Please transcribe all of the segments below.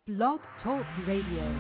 Blog Talk Radio.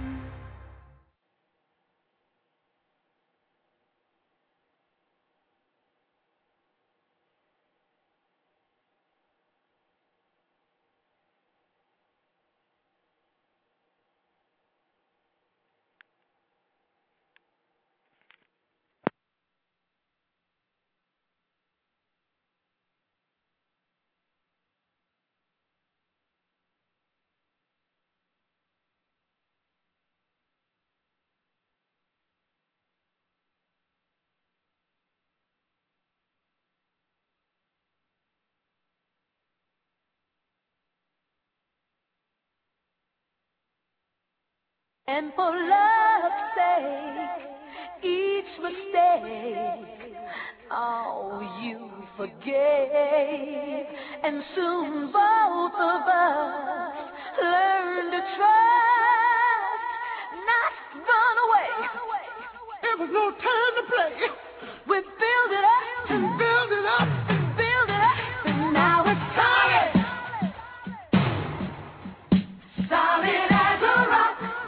And for love's sake, each mistake, oh, you forgave. And soon both of us learned to trust, not run away. There was no time to play. We build it up and build it up and build it up, and now it's solid. Solid as a rock.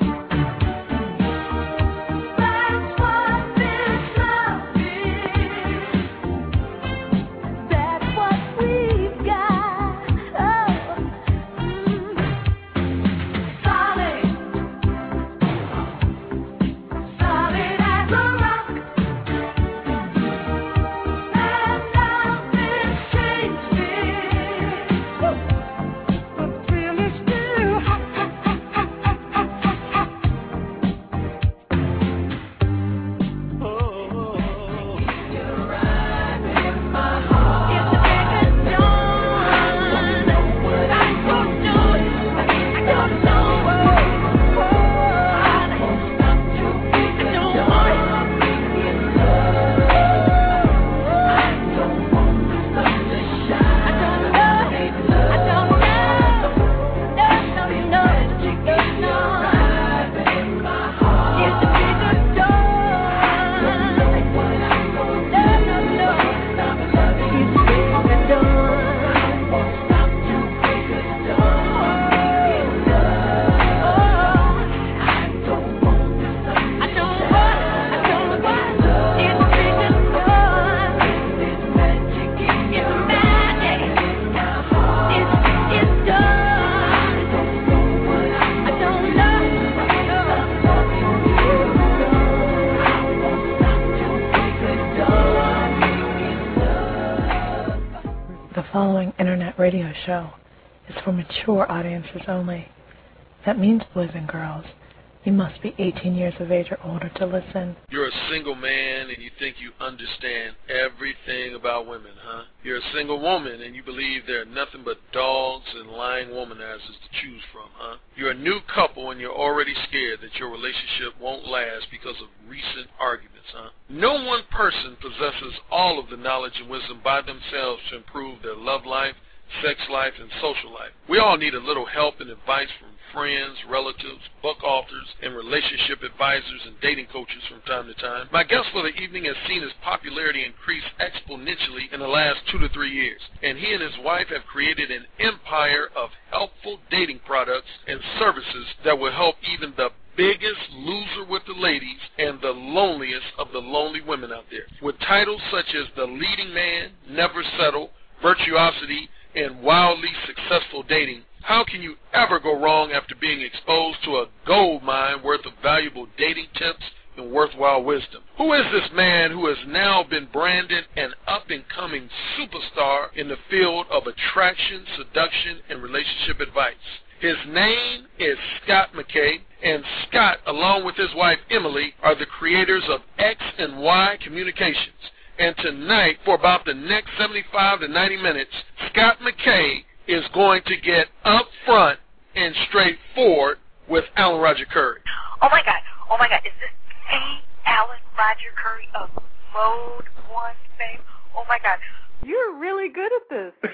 Radio show is for mature audiences only. That means, boys and girls, you must be 18 years of age or older to listen. You're a single man and you think you understand everything about women, huh? You're a single woman and you believe there are nothing but dogs and lying womanizers to choose from, huh? You're a new couple and you're already scared that your relationship won't last because of recent arguments, huh? No one person possesses all of the knowledge and wisdom by themselves to improve their love life, sex life, and social life. We all need a little help and advice from friends, relatives, book authors, and relationship advisors and dating coaches from time to time. My guest for the evening has seen his popularity increase exponentially in the last 2 to 3 years, and he and his wife have created an empire of helpful dating products and services that will help even the biggest loser with the ladies and the loneliest of the lonely women out there. With titles such as The Leading Man, Never Settle, Virtuosity, and Wildly Successful Dating, how can you ever go wrong after being exposed to a gold mine worth of valuable dating tips and worthwhile wisdom? Who is this man who has now been branded an up-and-coming superstar in the field of attraction, seduction, and relationship advice? His name is Scott McKay, and Scott, along with his wife Emily, are the creators of X and Y Communications. And tonight, for about the next 75 to 90 minutes, Scott McKay is going to get up front and straightforward with Alan Roger Curry. Oh my God, is this the Alan Roger Curry of Mode 1 fame? Oh my God. You're really good at this.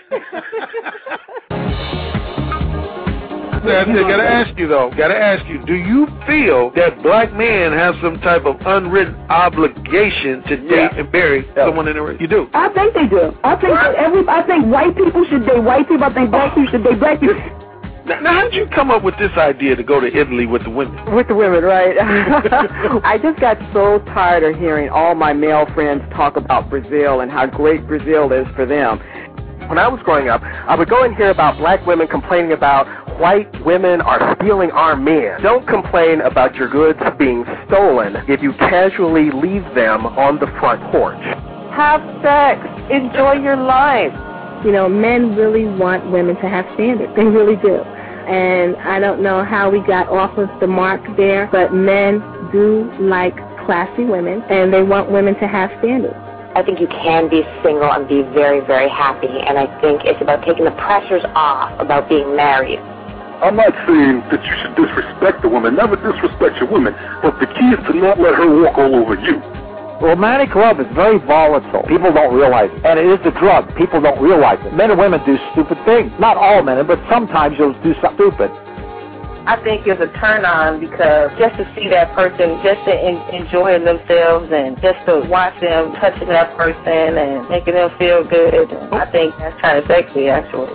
I gotta ask you, do you feel that black men have some type of unwritten obligation to date and marry someone in the race? You do? I think they do. I think white people should date white people. I think black people should date black people. Now, how did you come up with this idea to go to Italy with the women? With the women, right? I just got so tired of hearing all my male friends talk about Brazil and how great Brazil is for them. When I was growing up, I would go and hear about black women complaining about white women are stealing our men. Don't complain about your goods being stolen if you casually leave them on the front porch. Have sex. Enjoy your life. You know, men really want women to have standards. They really do. And I don't know how we got off of the mark there, but men do like classy women, and they want women to have standards. I think you can be single and be very, very happy, and I think it's about taking the pressures off about being married. I'm not saying that you should disrespect a woman. Never disrespect your woman, but the key is to not let her walk all over you. Romantic love is very volatile. People don't realize it. And it is a drug. People don't realize it. Men and women do stupid things. Not all men, but sometimes you'll do something stupid. I think it's a turn on because just to see that person, just to enjoy themselves and just to watch them touching that person and making them feel good, I think that's kind of sexy, actually.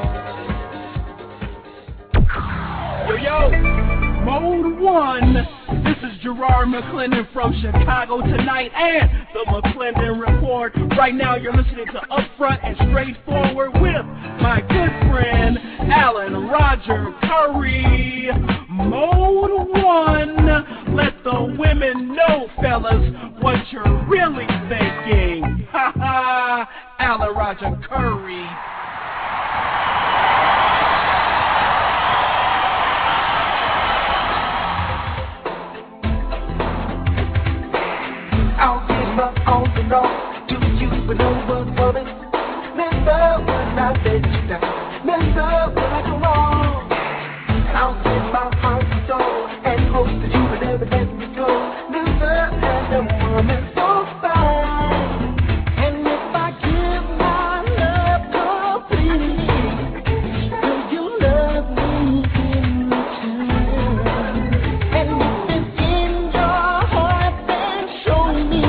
Yo, Mode 1. This is Gerard McClendon from Chicago Tonight and the McClendon Report. Right now you're listening to Upfront and Straightforward with my good friend Alan Roger Curry. Mode 1. Let the women know, fellas, what you're really thinking. Ha ha. Alan Roger Curry. I'll give my all to know. Do you but no one woman? Remember when I let you down? Remember when I go wrong? I'll give my heart and soul and hope that you will never let me go. Never had a woman so fine. And if I give my love completely, will you love me in return? And if it's in your heart, then show me.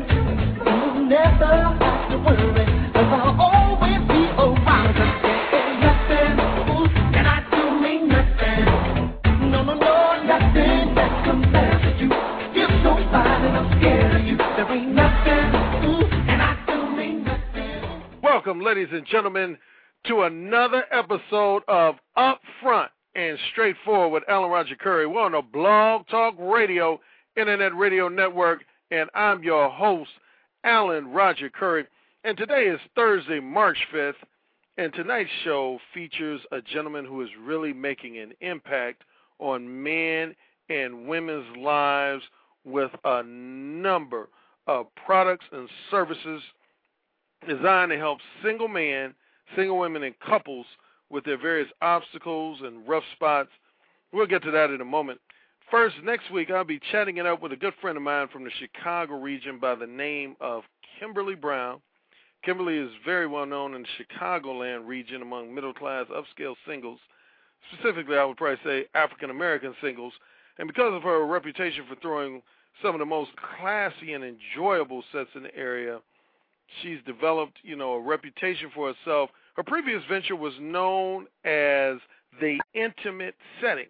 You'll never have to worry, 'cause I'll always be around. 'Cause there ain't nothing, and I do mean nothing. No, nothing that compares to you. You're so fine and I'm scared of you. There ain't nothing, and I do mean nothing. Welcome, ladies and gentlemen, to another episode of Upfront and Straightforward with Alan Roger Curry. We're on the Blog Talk Radio, Internet Radio Network, and I'm your host, Alan Roger Curry. And today is Thursday, March 5th, and tonight's show features a gentleman who is really making an impact on men and women's lives with a number of products and services designed to help single men, single women, and couples with their various obstacles and rough spots. We'll get to that in a moment. First, next week, I'll be chatting it up with a good friend of mine from the Chicago region by the name of Kimberly Brown. Kimberly is very well known in the Chicagoland region among middle-class, upscale singles. Specifically, I would probably say African-American singles. And because of her reputation for throwing some of the most classy and enjoyable sets in the area, she's developed, a reputation for herself. Her previous venture was known as The Intimate Setting.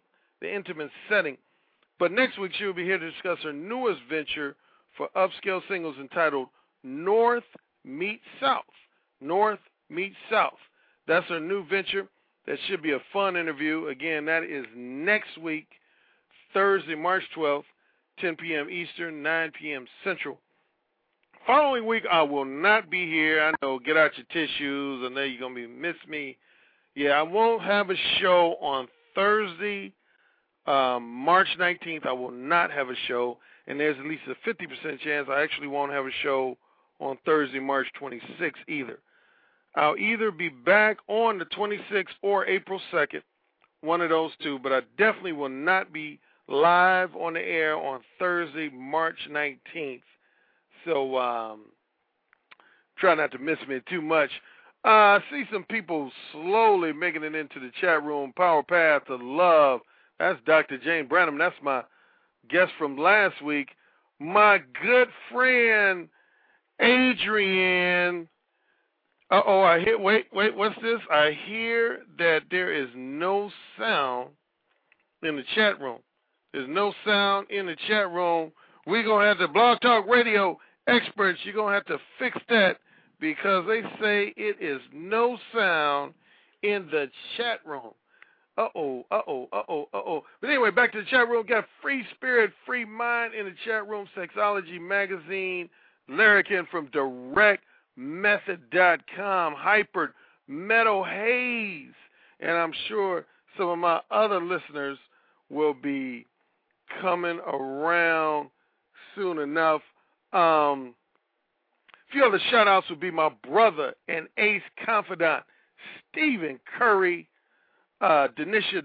But next week, she will be here to discuss her newest venture for upscale singles entitled North Meets South. North Meets South. That's her new venture. That should be a fun interview. Again, that is next week, Thursday, March 12th, 10 p.m. Eastern, 9 p.m. Central. Following week, I will not be here. I know, get out your tissues. I know you're going to miss me. Yeah, I won't have a show on Thursday, March 19th. I will not have a show, and there's at least a 50% chance I actually won't have a show on Thursday, March 26th either. I'll either be back on the 26th or April 2nd, one of those two, but I definitely will not be live on the air on Thursday, March 19th. So try not to miss me too much. I see some people slowly making it into the chat room. Power Path to Love. That's Dr. Jane Branham. That's my guest from last week. My good friend Adrienne I hear. Wait. What's this? I hear that there is no sound in the chat room. There's no sound in the chat room. We're gonna have the Blog Talk Radio experts. You're gonna have to fix that because they say it is no sound in the chat room. But anyway, back to the chat room. Got Free Spirit, Free Mind in the chat room. Sexology Magazine. Larrikin from DirectMethod.com. Hyper Metal Haze. And I'm sure some of my other listeners will be coming around soon enough. A few other shout-outs would be my brother and ace confidant, Stephen Curry, Denisha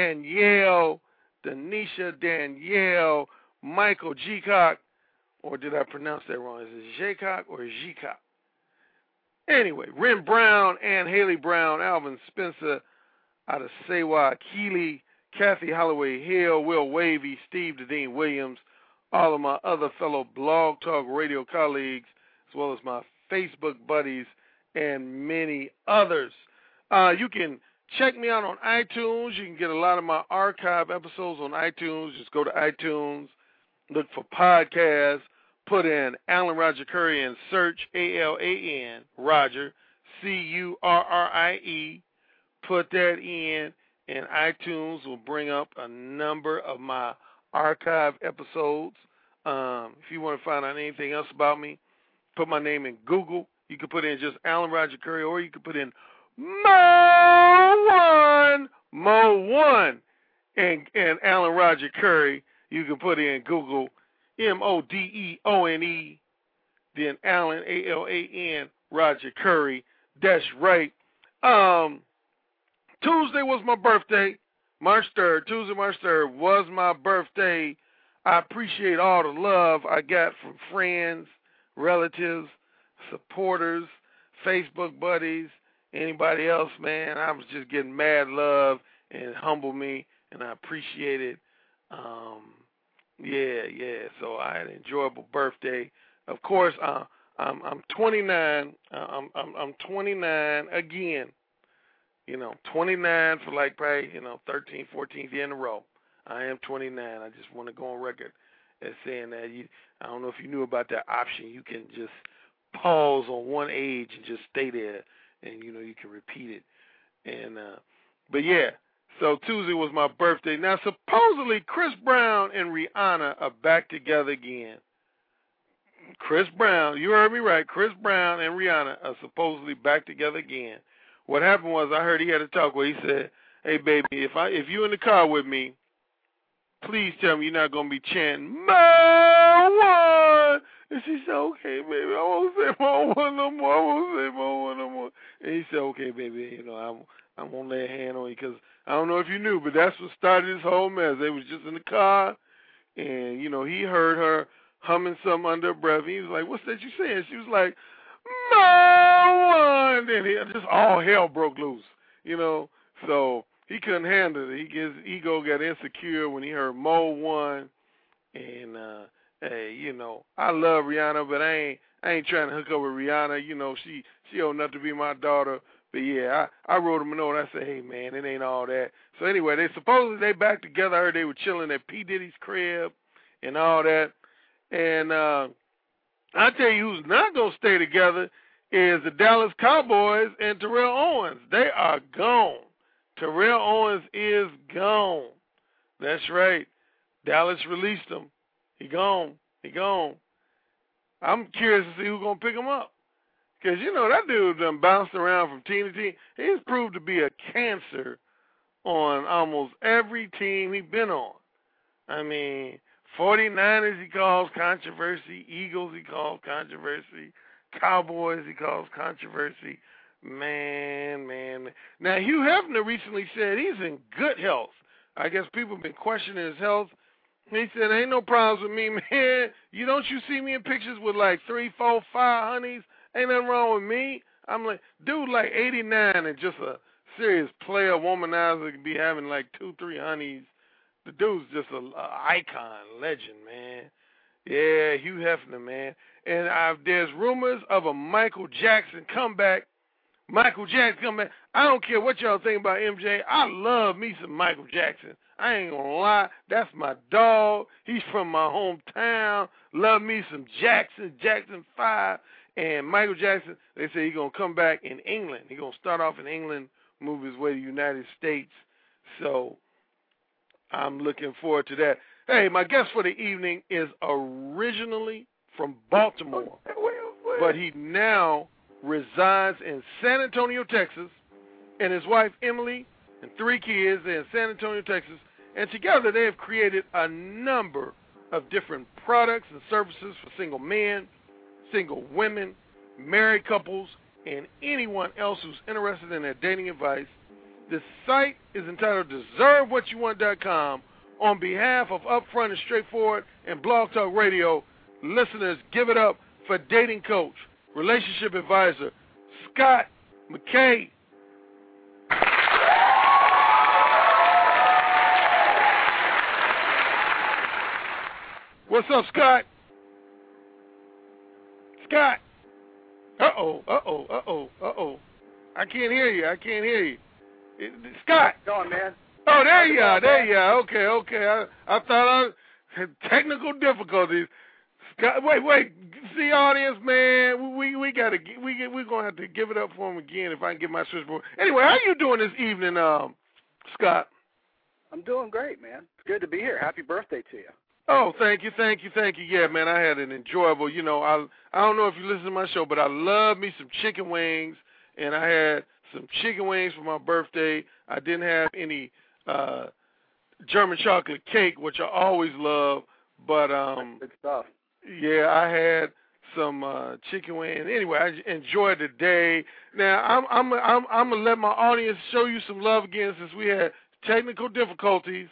Danielle, Michael Geacock, or did I pronounce that wrong? Is it Jaycock or Geacock? Anyway, Ren Brown, Ann Haley Brown, Alvin Spencer out of Sewa, Keeley, Kathy Holloway Hill, Will Wavy, Steve Dean Williams, all of my other fellow Blog Talk Radio colleagues, as well as my Facebook buddies, and many others. You can check me out on iTunes. You can get a lot of my archive episodes on iTunes. Just go to iTunes, look for podcasts, put in Alan Roger Currie and search ALAN Roger, CURRIE. Put that in, and iTunes will bring up a number of my archive episodes. If you want to find out anything else about me, put my name in Google. You can put in just Alan Roger Currie, or you can put in Mo1, and Alan Roger Currie. You can put in Google MODEONE, then Alan ALAN Roger Currie. That's right. Tuesday was my birthday, March 3rd. Tuesday, March 3rd was my birthday. I appreciate all the love I got from friends, relatives, supporters, Facebook buddies, anybody else, man. I was just getting mad love and it humbled me, and I appreciate it. So I had an enjoyable birthday. Of course, I'm 29. I'm 29 again. 29 for like probably 13th, 14th year in a row. I am 29. I just want to go on record as saying that. I don't know if you knew about that option. You can just pause on one age and just stay there, and you can repeat it. And but yeah. So Tuesday was my birthday. Now, supposedly Chris Brown and Rihanna are back together again. Chris Brown, you heard me right. Chris Brown and Rihanna are supposedly back together again. What happened was I heard he had a talk where he said, "Hey, baby, if you in the car with me, please tell me you're not going to be chanting Mo1." And she said, "Okay, baby, I won't say Mo1 no more. I won't say Mo1 no more." And he said, "Okay, baby, I won't lay a hand on you because I don't know if you knew, but that's what started this whole mess. They was just in the car, and, he heard her humming something under her breath. And he was like, 'What's that you saying?' She was like, Mo1. Then just all hell broke loose, So he couldn't handle it. His ego got insecure when he heard Mo1. And, hey, I love Rihanna, but I ain't trying to hook up with Rihanna. She old enough to be my daughter. But yeah, I wrote him a note. I said, "Hey man, it ain't all that." So anyway, they back together. I heard they were chilling at P. Diddy's crib and all that. And I tell you who's not gonna stay together is the Dallas Cowboys and Terrell Owens. They are gone. Terrell Owens is gone. That's right. Dallas released him. He gone. I'm curious to see who's gonna pick him up. Because, that dude done bounced around from team to team. He's proved to be a cancer on almost every team he's been on. I mean, 49ers he calls controversy. Eagles he calls controversy. Cowboys he calls controversy. Man. Now, Hugh Hefner recently said he's in good health. I guess people have been questioning his health. He said, "Ain't no problems with me, man. Don't you see me in pictures with like 3, 4, 5 honeys? Ain't nothing wrong with me." I'm like, dude, like 89 and just a serious player, womanizer, could be having like 2, 3 honeys. The dude's just a icon, legend, man. Yeah, Hugh Hefner, man. And there's rumors of a Michael Jackson comeback. Michael Jackson come back. I don't care what y'all think about MJ. I love me some Michael Jackson. I ain't gonna lie. That's my dog. He's from my hometown. Love me some Jackson 5. And Michael Jackson, they say he's going to come back in England. He's going to start off in England, move his way to the United States. So I'm looking forward to that. Hey, my guest for the evening is originally from Baltimore, but he now resides in San Antonio, Texas, and his wife, Emily, and 3 kids. They're in San Antonio, Texas, and together they have created a number of different products and services for single men, single women, married couples, and anyone else who's interested in their dating advice. The site is entitled DeserveWhatYouWant.com. On behalf of Upfront and Straightforward and Blog Talk Radio, listeners, give it up for dating coach, relationship advisor, Scott McKay. What's up, Scott? Scott. Uh-oh. I can't hear you. Scott. How's it going, man? Oh, there you are. Okay. I thought I had technical difficulties. Scott, wait. See, audience, man, we're gonna have to give it up for him again if I can get my switchboard. Anyway, how you doing this evening, Scott? I'm doing great, man. It's good to be here. Happy birthday to you. Oh, thank you. Yeah, man, I had an enjoyable, I don't know if you listen to my show, but I love me some chicken wings, and I had some chicken wings for my birthday. I didn't have any German chocolate cake, which I always love, but good stuff. Yeah, I had some chicken wings. Anyway, I enjoyed the day. Now I'm gonna let my audience show you some love again since we had technical difficulties.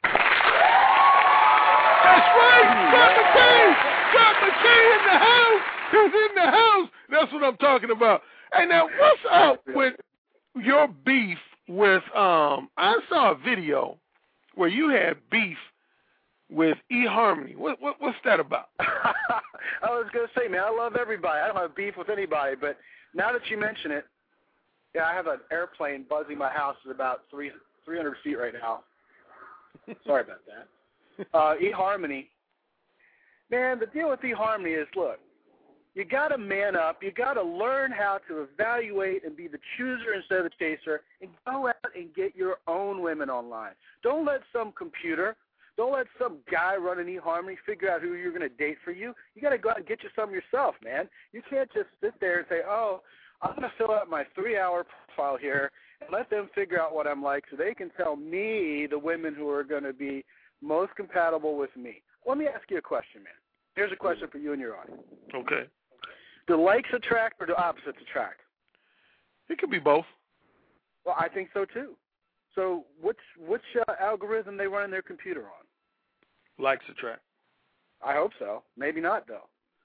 That's right, Scott McKay in the house. He's in the house. That's what I'm talking about. Hey, now what's up with your beef with I saw a video where you had beef with eHarmony. What's that about? I was going to say, man, I love everybody. I don't have beef with anybody, but now that you mention it, yeah, I have an airplane buzzing my house at about 300 feet right now. Sorry about that. eHarmony. Man, the deal with eHarmony is, look, you got to man up. You got to learn how to evaluate and be the chooser instead of the chaser, and go out and get your own women online. Don't let some computer, don't let some guy run an eHarmony figure out who you're going to date for you. You got to go out and get you some yourself, man. You can't just sit there and say, oh, I'm going to fill out my 3-hour profile here and let them figure out what I'm like so they can tell me the women who are going to be most compatible with me. Let me ask you a question, man. Here's a question for you and your audience. Okay. Do likes attract or do opposites attract? It could be both. Well, I think so too. So which algorithm they run their computer on? Likes attract. I hope so. Maybe not, though.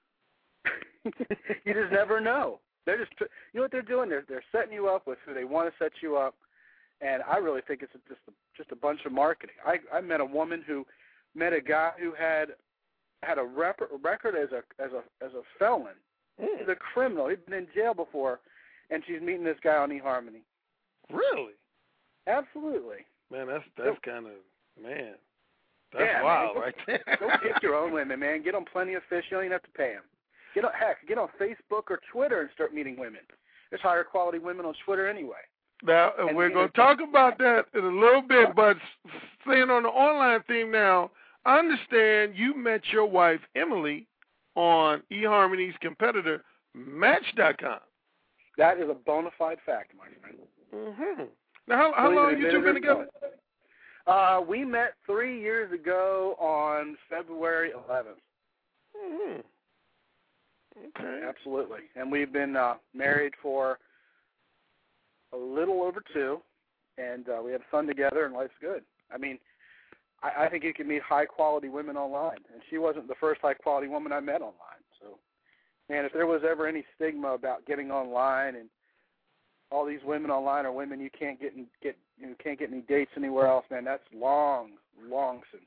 You just never know. They're just, you know what they're doing? They're setting you up with who they want to set you up, and I really think it's just a bunch of marketing. I met a woman who met a guy who had a record as a felon. He's a criminal. He'd been in jail before, and she's meeting this guy on eHarmony. Really? Absolutely. Man, that's kind of, man, that's wild, right there. Go pick your own women, man. Get on Plenty of Fish. You don't even have to pay them. Get on Facebook or Twitter and start meeting women. There's higher quality women on Twitter anyway. Now, we're going to talk about that in a little bit, but staying on the online theme now, I understand you met your wife, Emily, on eHarmony's competitor, Match.com. That is a bona fide fact, my friend. Mm-hmm. Now, how long have you two been together? We met 3 years ago on February 11th. Mm-hmm. Okay. Absolutely. And we've been married for a little over 2, and we have a son together, and life's good. I mean, I think you can meet high-quality women online, and she wasn't the first high-quality woman I met online. So, man, if there was ever any stigma about getting online and all these women online are women you can't get any dates anywhere else, man, that's long since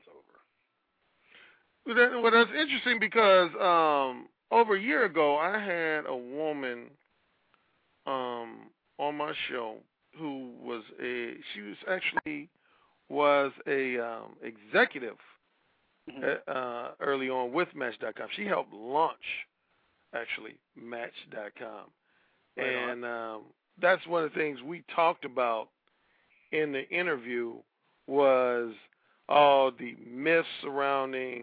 over. Well, that's interesting because over a year ago, I had a woman on my show who was a executive early on with Match.com. She helped launch actually Match.com, and that's one of the things we talked about in the interview was all the myths surrounding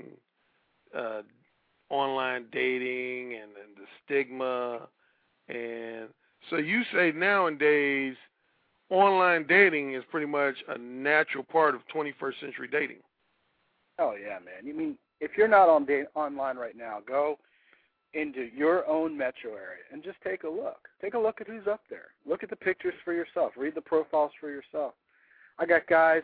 online dating and the stigma. And so you say nowadays online dating is pretty much a natural part of 21st century dating. Oh, yeah, man. You mean, if you're not online right now, go into your own metro area and just take a look. Take a look at who's up there. Look at the pictures for yourself. Read the profiles for yourself. I got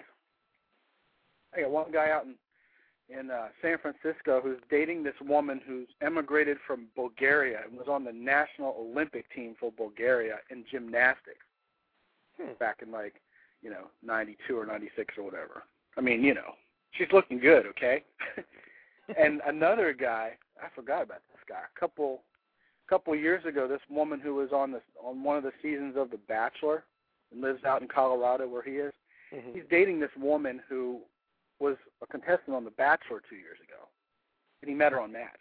one guy out in San Francisco who's dating this woman who's emigrated from Bulgaria and was on the national Olympic team for Bulgaria in gymnastics back in 92 or 96 or whatever. I mean, she's looking good, okay? And another guy, I forgot about this guy. A couple years ago, this woman who was on one of the seasons of The Bachelor and lives out in Colorado where he is, he's dating this woman who was a contestant on The Bachelor 2 years ago, and he met her on Match.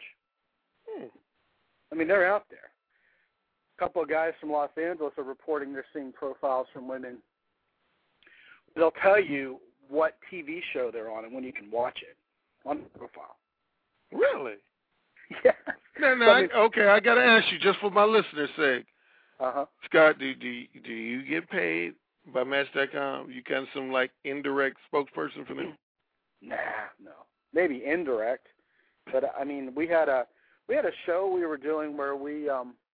I mean, they're out there. A couple of guys from Los Angeles are reporting they're seeing profiles from women. They'll tell you what TV show they're on and when you can watch it on the profile. Really? Yeah. No, okay, I got to ask you, just for my listeners' sake. Scott, do you get paid by Match.com? You kind of some indirect spokesperson for them? Nah, no. Maybe indirect, but I mean, we had a show we were doing where we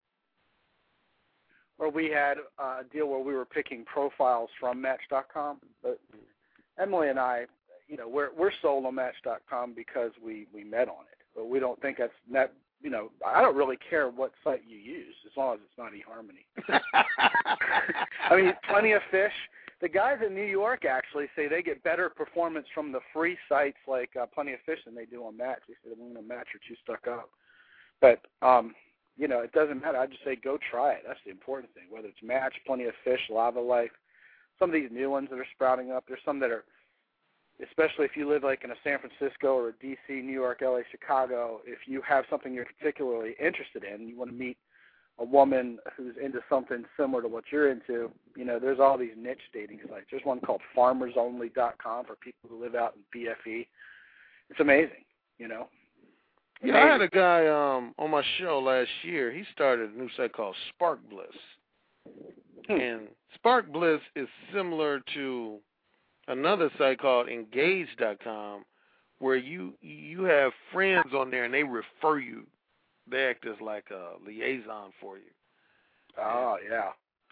had a deal where we were picking profiles from Match.com. But Emily and I, we're sold on Match.com because we met on it, but we don't think that's that. I don't really care what site you use as long as it's not eHarmony. I mean, Plenty of Fish. The guys in New York actually say they get better performance from the free sites like Plenty of Fish than they do on Match. They say Match are too stuck up. But, it doesn't matter. I just say go try it. That's the important thing, whether it's Match, Plenty of Fish, Lava Life. Some of these new ones that are sprouting up, there's some that are, especially if you live in a San Francisco or a D.C., New York, L.A., Chicago, if you have something you're particularly interested in, you want to meet a woman who's into something similar to what you're into, there's all these niche dating sites. There's one called farmersonly.com for people who live out in BFE. It's amazing, Yeah, I had a guy on my show last year. He started a new site called Spark Bliss. And Spark Bliss is similar to another site called Engage.com where you have friends on there and they refer you. They act as like a liaison for you. Oh, yeah.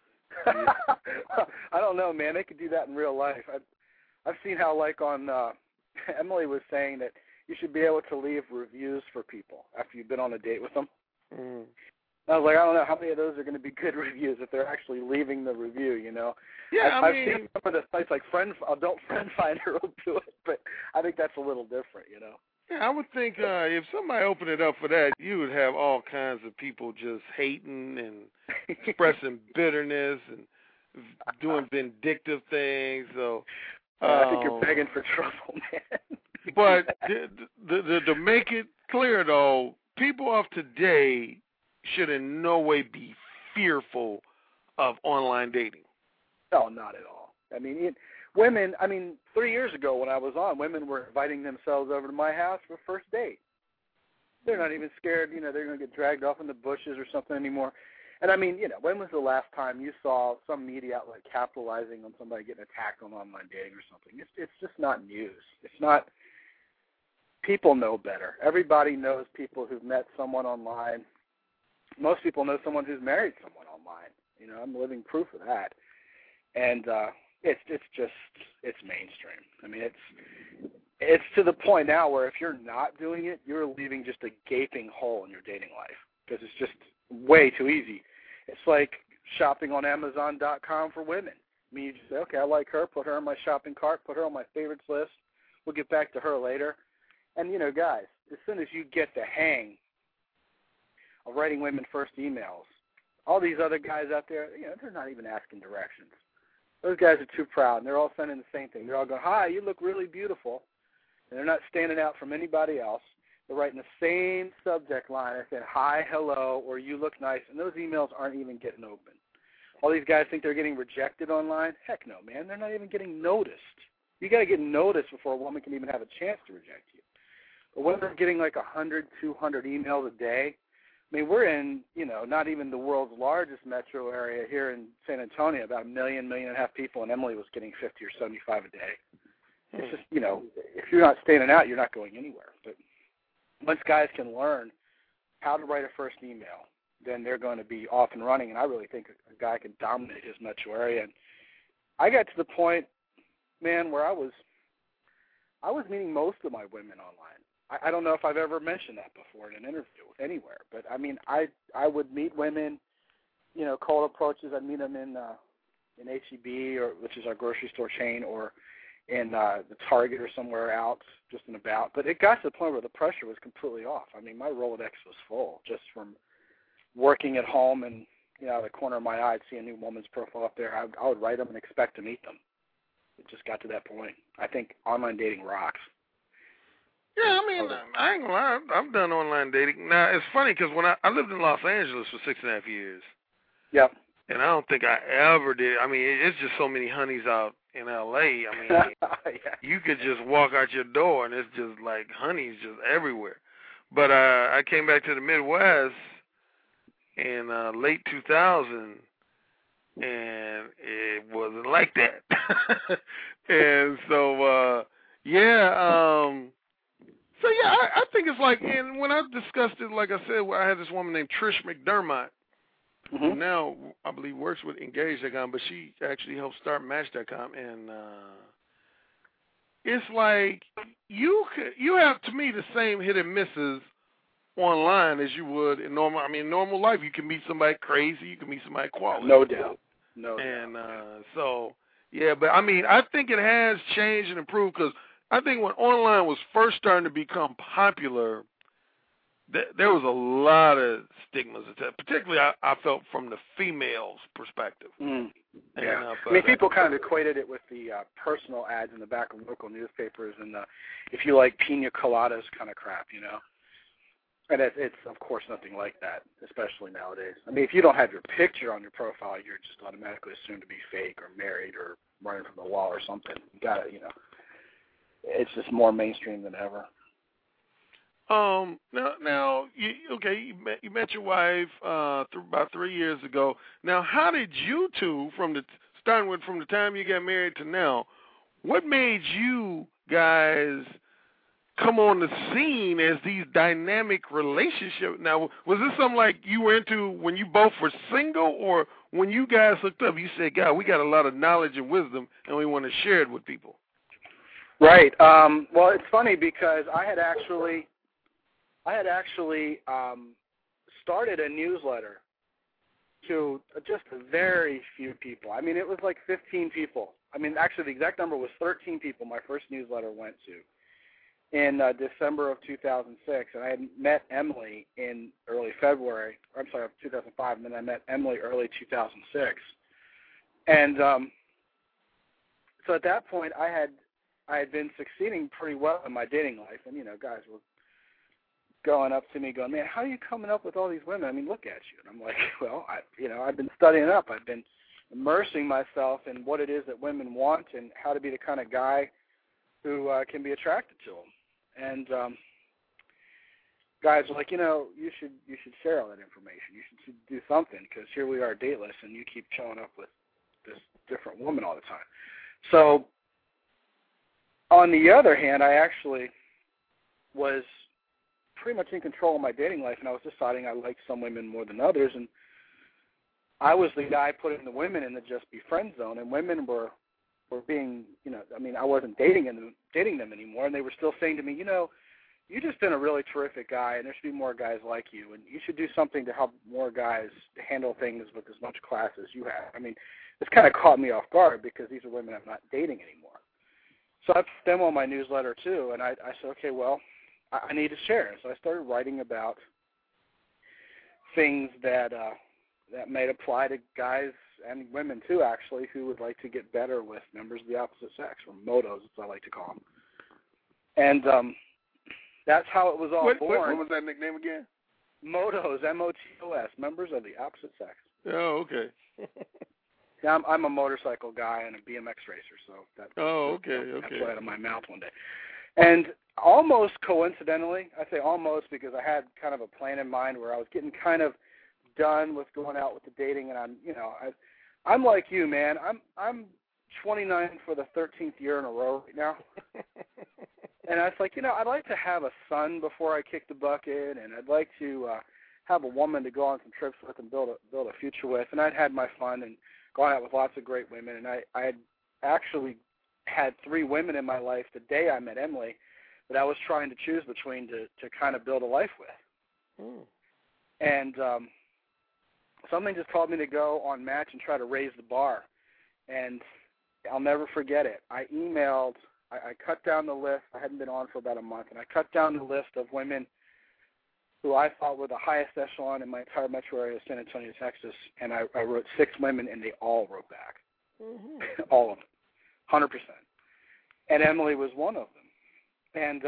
I don't know, man. They could do that in real life. I've seen how, on Emily was saying that you should be able to leave reviews for people after you've been on a date with them. I was like, I don't know how many of those are going to be good reviews if they're actually leaving the review, Yeah, I've seen some of the sites like Adult Friend Finder will do it, but I think that's a little different, Yeah, I would think if somebody opened it up for that, you would have all kinds of people just hating and expressing bitterness and doing vindictive things. So I think you're begging for trouble, man. But to make it clear, though, people of today should in no way be fearful of online dating. No, not at all. I mean, women, 3 years ago when I was on, women were inviting themselves over to my house for a first date. They're not even scared, they're going to get dragged off in the bushes or something anymore. And when was the last time you saw some media outlet capitalizing on somebody getting attacked on online dating or something? It's just not news. It's not. People know better. Everybody knows people who've met someone online. Most people know someone who's married someone online. I'm living proof of that. And it's mainstream. It's to the point now where if you're not doing it, you're leaving just a gaping hole in your dating life because it's just way too easy. It's like shopping on Amazon.com for women. You just say, okay, I like her, put her in my shopping cart, put her on my favorites list. We'll get back to her later. And, guys, as soon as you get the hang of writing women first emails, all these other guys out there, they're not even asking directions. Those guys are too proud, and they're all sending the same thing. They're all going, hi, you look really beautiful. And they're not standing out from anybody else. They're writing the same subject line. I said, hi, hello, or you look nice. And those emails aren't even getting open. All these guys think they're getting rejected online. Heck no, man. They're not even getting noticed. You got to get noticed before a woman can even have a chance to reject you. But when they're getting like 100, 200 emails a day, I mean, we're in, not even the world's largest metro area here in San Antonio, about 1.5 million people, and Emily was getting 50 or 75 a day. It's just, if you're not standing out, you're not going anywhere. But once guys can learn how to write a first email, then they're going to be off and running, and I really think a guy can dominate his metro area. And I got to the point, man, where I was meeting most of my women online. I don't know if I've ever mentioned that before in an interview anywhere, but I mean, I would meet women, cold approaches. I'd meet them in H-E-B, which is our grocery store chain, or in the Target or somewhere out, just and about. But it got to the point where the pressure was completely off. I mean, my Rolodex was full just from working at home and, out of the corner of my eye, I'd see a new woman's profile up there. I would write them and expect to meet them. It just got to that point. I think online dating rocks. Yeah, I mean, I ain't gonna lie. I've done online dating. Now, it's funny because when I lived in Los Angeles for 6.5 years. Yep. And I don't think I ever did. I mean, it's just so many honeys out in L.A. I mean, You could just walk out your door and it's just like honeys just everywhere. But I came back to the Midwest in late 2000, and it wasn't like that. And so, So, I think it's like, and when I discussed it, like I said, I had this woman named Trish McDermott, who now I believe works with Engage.com, but she actually helped start Match.com, and it's like you have, to me, the same hit and misses online as you would in normal life. You can meet somebody crazy, you can meet somebody quality. No doubt. And but I mean, I think it has changed and improved because I think when online was first starting to become popular, there was a lot of stigmas attached. Particularly, I felt from the female's perspective. Yeah. I mean, people kind of equated it with the personal ads in the back of local newspapers and the, if you like, pina coladas kind of crap, And it's, of course, nothing like that, especially nowadays. I mean, if you don't have your picture on your profile, you're just automatically assumed to be fake or married or running from the wall or something. You got to, it's just more mainstream than ever. Now, you met your wife about 3 years ago. Now, how did you two, from the time you got married to now, what made you guys come on the scene as these dynamic relationships? Now, was this something like you were into when you both were single, or when you guys hooked up, you said, God, we got a lot of knowledge and wisdom, and we want to share it with people? Right. Well, it's funny because I had actually started a newsletter to just a very few people. I mean, it was like 15 people. I mean, actually, the exact number was 13 people my first newsletter went to in December of 2006. And I had met Emily in early February, of 2005, and then I met Emily early 2006. And so at that point, I had been succeeding pretty well in my dating life, and guys were going up to me going, man, how are you coming up with all these women? I mean, look at you. And I'm like, well, I've been studying up. I've been immersing myself in what it is that women want and how to be the kind of guy who can be attracted to them. And guys are like, you should share all that information. You should do something because here we are dateless, and you keep showing up with this different woman all the time. So on the other hand, I actually was pretty much in control of my dating life, and I was deciding I liked some women more than others, and I was the guy putting the women in the just be friend zone, and women were being, I wasn't dating them anymore, and they were still saying to me, you've just been a really terrific guy, and there should be more guys like you, and you should do something to help more guys handle things with as much class as you have. I mean, this kind of caught me off guard because these are women I'm not dating anymore. So I put them on my newsletter too, and I said, okay, well, I need to share. So I started writing about things that that might apply to guys and women too, actually, who would like to get better with members of the opposite sex, or motos, as I like to call them. And that's how it was all born. What was that nickname again? Motos, M-O-T-O-S, members of the opposite sex. Oh, okay. Yeah, I'm a motorcycle guy and a BMX racer, so that's right out of my mouth one day. And almost coincidentally, I say almost because I had kind of a plan in mind where I was getting kind of done with going out with the dating, and I'm like you, man. I'm 29 for the 13th year in a row right now. And I was like, I'd like to have a son before I kick the bucket, and I'd like to have a woman to go on some trips with and build a future with. And I'd had my fun and gone out with lots of great women, and I had actually had 3 women in my life the day I met Emily that I was trying to choose between to kind of build a life with. And something just told me to go on Match and try to raise the bar. And I'll never forget it. I cut down the list. I hadn't been on for about a month, and I cut down the list of women who I thought were the highest echelon in my entire metro area of San Antonio, Texas, and I wrote 6 women, and they all wrote back. All of them, 100%. And Emily was one of them. And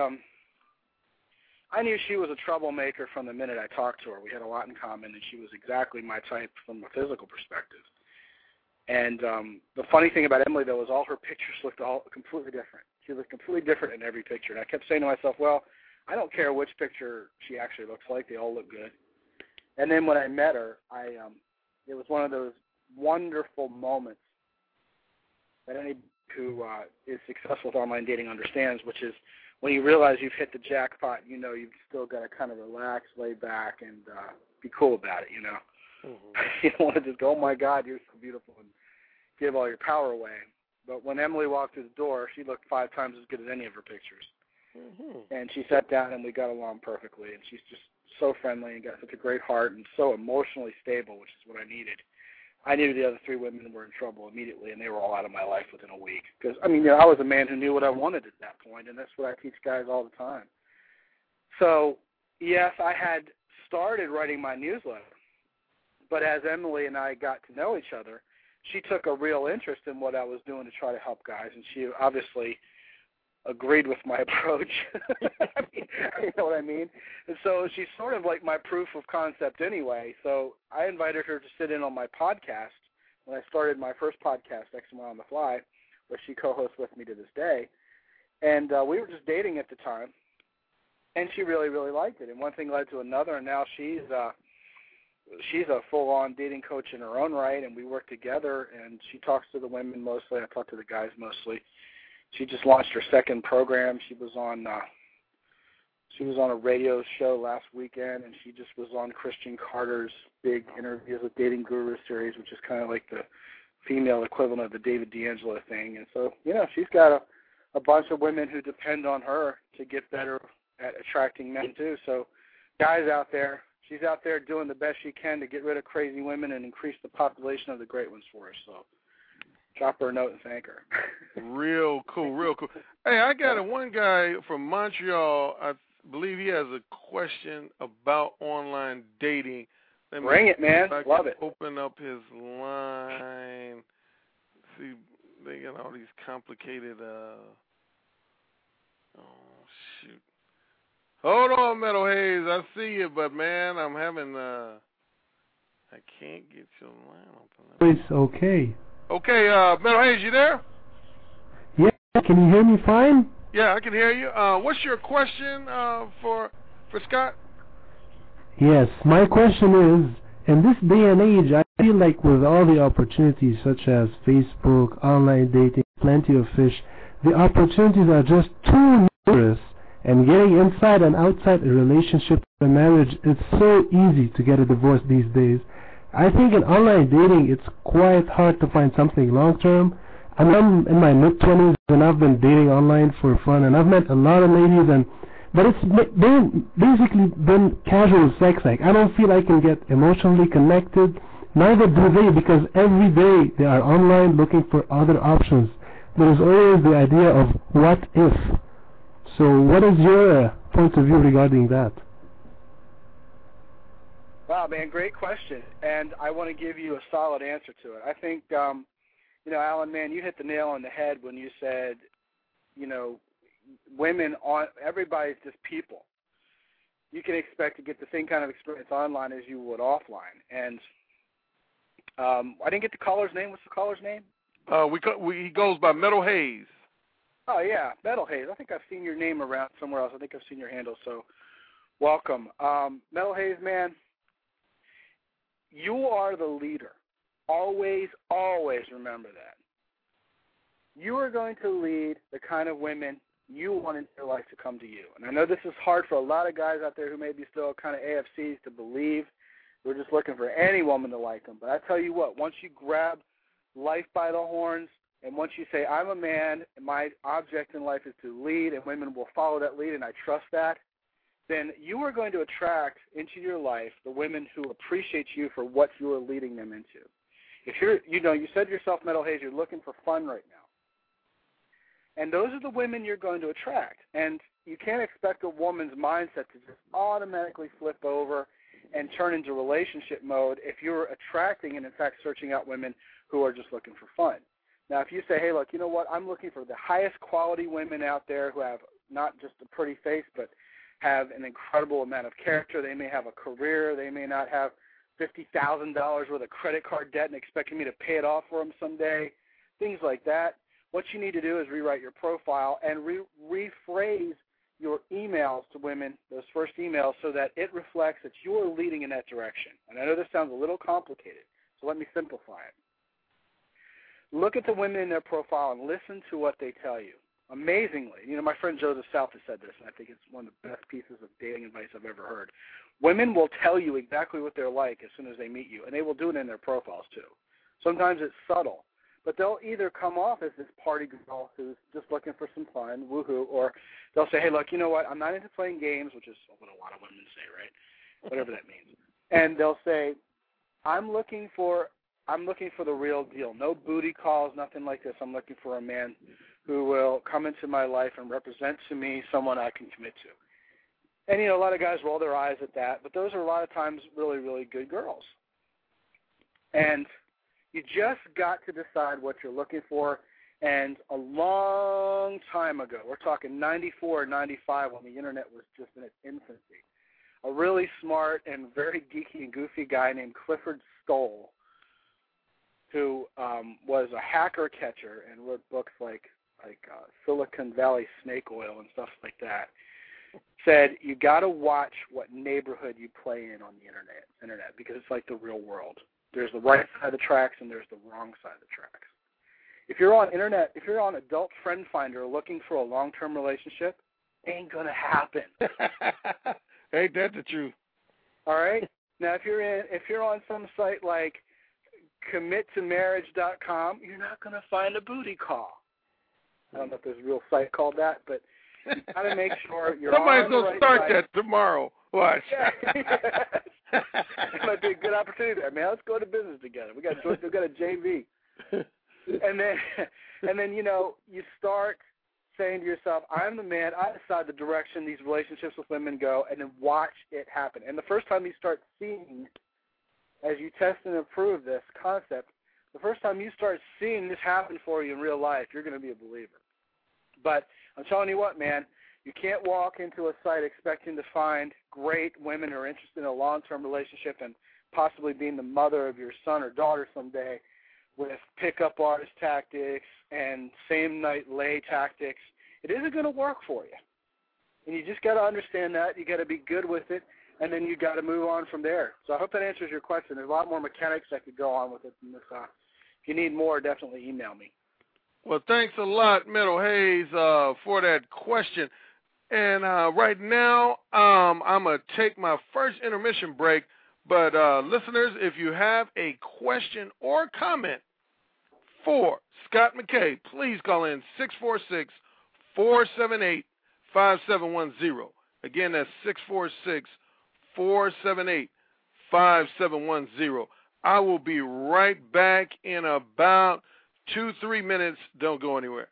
I knew she was a troublemaker from the minute I talked to her. We had a lot in common, and she was exactly my type from a physical perspective. And the funny thing about Emily, though, is all her pictures looked all completely different. She looked completely different in every picture. And I kept saying to myself, well, I don't care which picture she actually looks like. They all look good. And then when I met her, it was one of those wonderful moments that any who is successful with online dating understands, which is when you realize you've hit the jackpot, you've still got to kind of relax, lay back, and be cool about it, You don't want to just go, oh, my God, you're so beautiful, and give all your power away. But when Emily walked through the door, she looked 5 times as good as any of her pictures. And she sat down, and we got along perfectly. And she's just so friendly and got such a great heart and so emotionally stable, which is what I needed. I knew the other 3 women were in trouble immediately, and they were all out of my life within a week. Because, I was a man who knew what I wanted at that point, and that's what I teach guys all the time. So, yes, I had started writing my newsletter. But as Emily and I got to know each other, she took a real interest in what I was doing to try to help guys, and she obviously agreed with my approach. You know what I mean? And so she's sort of like my proof of concept anyway. So I invited her to sit in on my podcast when I started my first podcast, XML on the Fly, where she co-hosts with me to this day. And we were just dating at the time, and she really, really liked it. And one thing led to another, and now she's a full-on dating coach in her own right, and we work together, and she talks to the women mostly. I talk to the guys mostly. She just launched her 2nd program. She was on a radio show last weekend, and she just was on Christian Carter's big Interviews with Dating Guru series, which is kind of like the female equivalent of the David D'Angelo thing. And so, she's got a bunch of women who depend on her to get better at attracting men too. So guys out there, she's out there doing the best she can to get rid of crazy women and increase the population of the great ones for us. So drop her a note and thank her. Real cool, real cool. Hey, I got one guy from Montreal. I believe he has a question about online dating. Bring it, man. Love it. Open up his line. See, they got all these complicated, shoot. Hold on, Metal Haze. I see you, but, man, I'm having, I can't get your line open. It's okay. Okay, Metal Haze, you there? Yeah, can you hear me fine? Yeah, I can hear you. What's your question for Scott? Yes, my question is, in this day and age, I feel like with all the opportunities such as Facebook, online dating, plenty of fish, the opportunities are just too numerous. And getting inside and outside a relationship or a marriage, it's so easy to get a divorce these days. I think in online dating, it's quite hard to find something long-term. I'm in my mid-20s, and I've been dating online for fun, and I've met a lot of ladies, but it's basically been casual sex. Like, I don't feel I can get emotionally connected. Neither do they, because every day they are online looking for other options. There's always the idea of what if. So what is your point of view regarding that? Wow, man, great question, and I want to give you a solid answer to it. I think, Alan, man, you hit the nail on the head when you said, everybody's just people. You can expect to get the same kind of experience online as you would offline. And I didn't get the caller's name. What's the caller's name? He goes by Metal Hayes. Oh, yeah, Metal Hayes. I think I've seen your name around somewhere else. I think I've seen your handle, so welcome. Metal Hayes, man, you are the leader. Always, always remember that. You are going to lead the kind of women you want in your life to come to you. And I know this is hard for a lot of guys out there who may be still kind of AFCs to believe. We're just looking for any woman to like them. But I tell you what, once you grab life by the horns and once you say, I'm a man and my object in life is to lead and women will follow that lead and I trust that, then you are going to attract into your life the women who appreciate you for what you are leading them into. If you're, you said to yourself, Metal Hayes, you're looking for fun right now. And those are the women you're going to attract. And you can't expect a woman's mindset to just automatically flip over and turn into relationship mode if you're attracting and, in fact, searching out women who are just looking for fun. Now, if you say, hey, look, you know what, I'm looking for the highest quality women out there who have not just a pretty face but have an incredible amount of character. They may have a career. They may not have $50,000 worth of credit card debt and expecting me to pay it off for them someday, things like that. What you need to do is rewrite your profile and rephrase your emails to women, those first emails, so that it reflects that you are leading in that direction. And I know this sounds a little complicated, so let me simplify it. Look at the women in their profile and listen to what they tell you. Amazingly, my friend Joseph South has said this, and I think it's one of the best pieces of dating advice I've ever heard. Women will tell you exactly what they're like as soon as they meet you, and they will do it in their profiles too. Sometimes it's subtle. But they'll either come off as this party girl who's just looking for some fun, woohoo, or they'll say, hey, look, you know what, I'm not into playing games, which is what a lot of women say, right? Whatever that means. And they'll say, I'm looking for the real deal. No booty calls, nothing like this. I'm looking for a man who will come into my life and represent to me someone I can commit to. And, a lot of guys roll their eyes at that, but those are a lot of times really, really good girls. And you just got to decide what you're looking for. And a long time ago, we're talking 94 or 95 when the Internet was just in its infancy, a really smart and very geeky and goofy guy named Clifford Stoll, who was a hacker catcher and wrote books like Silicon Valley Snake Oil and stuff like that, said you got to watch what neighborhood you play in on the internet because it's like the real world. There's the right side of the tracks and there's the wrong side of the tracks. If you're on Adult Friend Finder looking for a long-term relationship, ain't gonna happen. Ain't that the truth? All right. Now, if you're on some site like committomarriage.com, you're not gonna find a booty call. I don't know if there's a real site called that, but you gotta make sure you're Somebody's on the right start site. that tomorrow. Watch. Yeah. It might be a good opportunity there, man. Let's go to business together. We've got a JV. And then you start saying to yourself, I'm the man. I decide the direction these relationships with women go, and then watch it happen. And the first time you start seeing, as you test and improve this concept, the first time you start seeing this happen for you in real life, you're going to be a believer. But I'm telling you what, man, you can't walk into a site expecting to find great women who are interested in a long-term relationship and possibly being the mother of your son or daughter someday with pickup artist tactics and same-night lay tactics. It isn't going to work for you. And you just got to understand that. You got to be good with it, and then you got to move on from there. So I hope that answers your question. There's a lot more mechanics I could go on with it than this. If you need more, definitely email me. Well, thanks a lot, Metal Hayes, for that question. And right now, I'm going to take my first intermission break. But listeners, if you have a question or comment for Scott McKay, please call in 646-478-5710. Again, that's 646-478-5710. I will be right back in about 2-3 minutes. Don't go anywhere.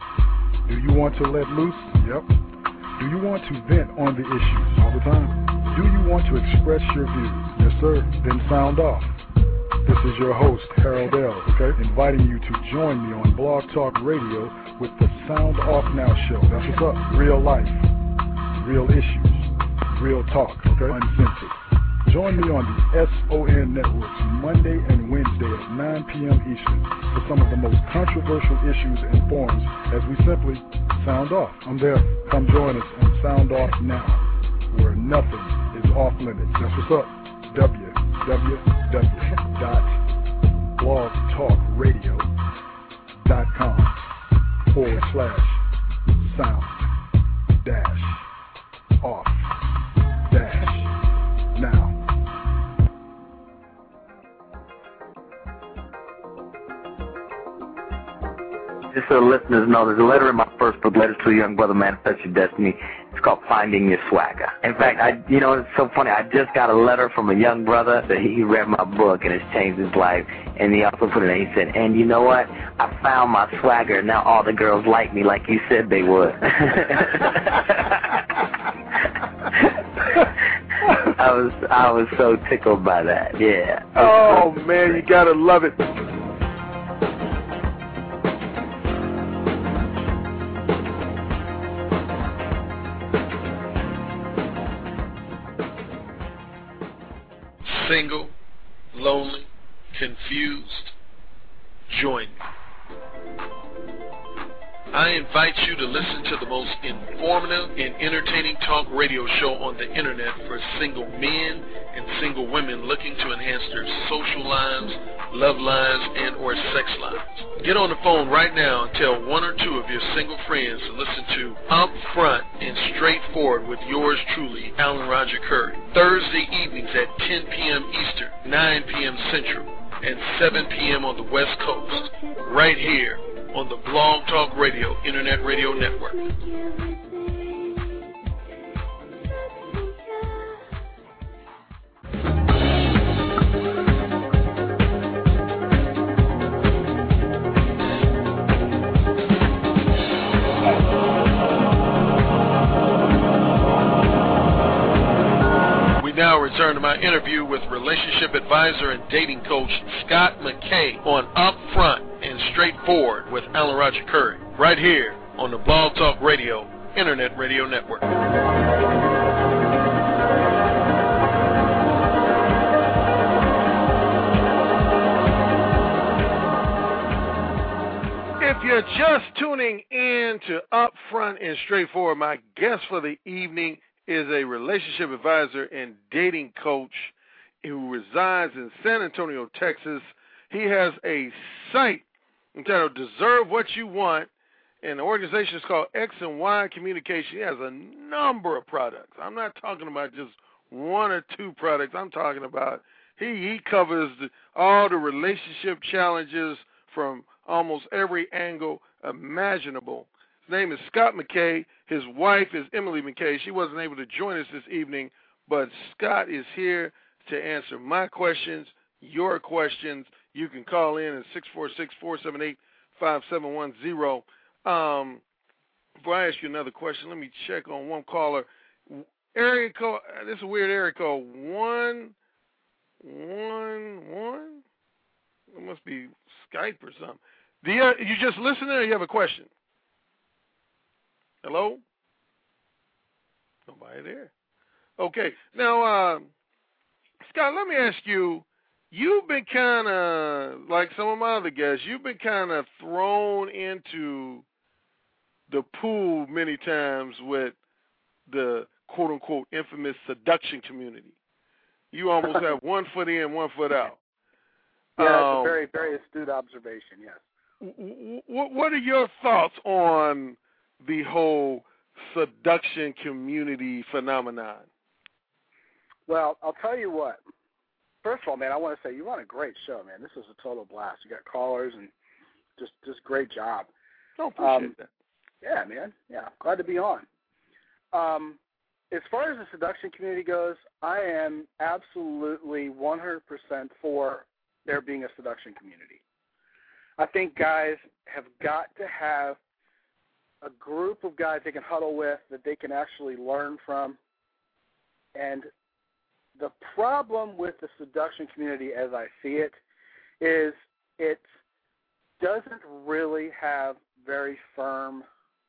Do you want to let loose? Yep. Do you want to vent on the issues all the time? Do you want to express your views? Yes, sir. Then sound off. This is your host, Harold L., okay? Inviting you to join me on Blog Talk Radio with the Sound Off Now show. That's what's up. Real life, real issues, real talk, okay? Uncensored. Join me on the SON networks Monday and Wednesday at 9 p.m. Eastern for some of the most controversial issues and forums as we simply sound off. I'm there. Come join us on Sound Off Now, where nothing is off limits. That's what's up. www.blogtalkradio.com/sound-off-now. Just so the listeners know, there's a letter in my first book, Letters to a Young Brother, Manifest Your Destiny. It's called Finding Your Swagger. In fact, it's so funny. I just got a letter from a young brother that he read my book and it's changed his life. And he also put it in, he said, and you know what? I found my swagger. Now all the girls like me like you said they would. I was so tickled by that. Yeah. Oh, man, you got to love it. Single, lonely, confused, join me. I invite you to listen to the most informative and entertaining talk radio show on the internet for single men and single women looking to enhance their social lives, love lives, and or sex lives. Get on the phone right now and tell one or two of your single friends to listen to Upfront and Straightforward with yours truly, Alan Roger Curry. Thursday evenings at 10 p.m. Eastern, 9 p.m. Central, and 7 p.m. on the West Coast, right here on the Blog Talk Radio Internet Radio Network. We now return to my interview with relationship advisor and dating coach Scott McKay on Upfront and Straightforward with Alan Roger Curry, right here on the Blog Talk Radio Internet Radio Network. If you're just tuning in to Upfront and Straightforward, my guest for the evening is a relationship advisor and dating coach who resides in San Antonio, Texas. He has a site entitled Deserve What You Want, and the organization is called X and Y Communication. He has a number of products. I'm not talking about just one or two products. I'm talking about he covers all the relationship challenges from almost every angle imaginable. His name is Scott McKay. His wife is Emily McKay. She wasn't able to join us this evening, but Scott is here to answer my questions, your questions. You can call in at 646-478-5710. Before I ask you another question, let me check on one caller. Area code, this is a weird area code, 111? It must be Skype or something. You just listening or you have a question? Hello? Nobody there. Okay. Now, Scott, let me ask you, you've been kind of, like some of my other guests, you've been kind of thrown into the pool many times with the quote-unquote infamous seduction community. You almost have 1 foot in, 1 foot out. Yeah, that's a very, very astute observation, yes. What are your thoughts on the whole seduction community phenomenon? Well, I'll tell you what. First of all, man, I want to say you run a great show, man. This is a total blast. You got callers and just great job. Oh, appreciate that. Yeah, man. Yeah, glad to be on. As far as the seduction community goes, I am absolutely 100% for there being a seduction community. I think guys have got to have a group of guys they can huddle with that they can actually learn from. And the problem with the seduction community as I see it is it doesn't really have very firm,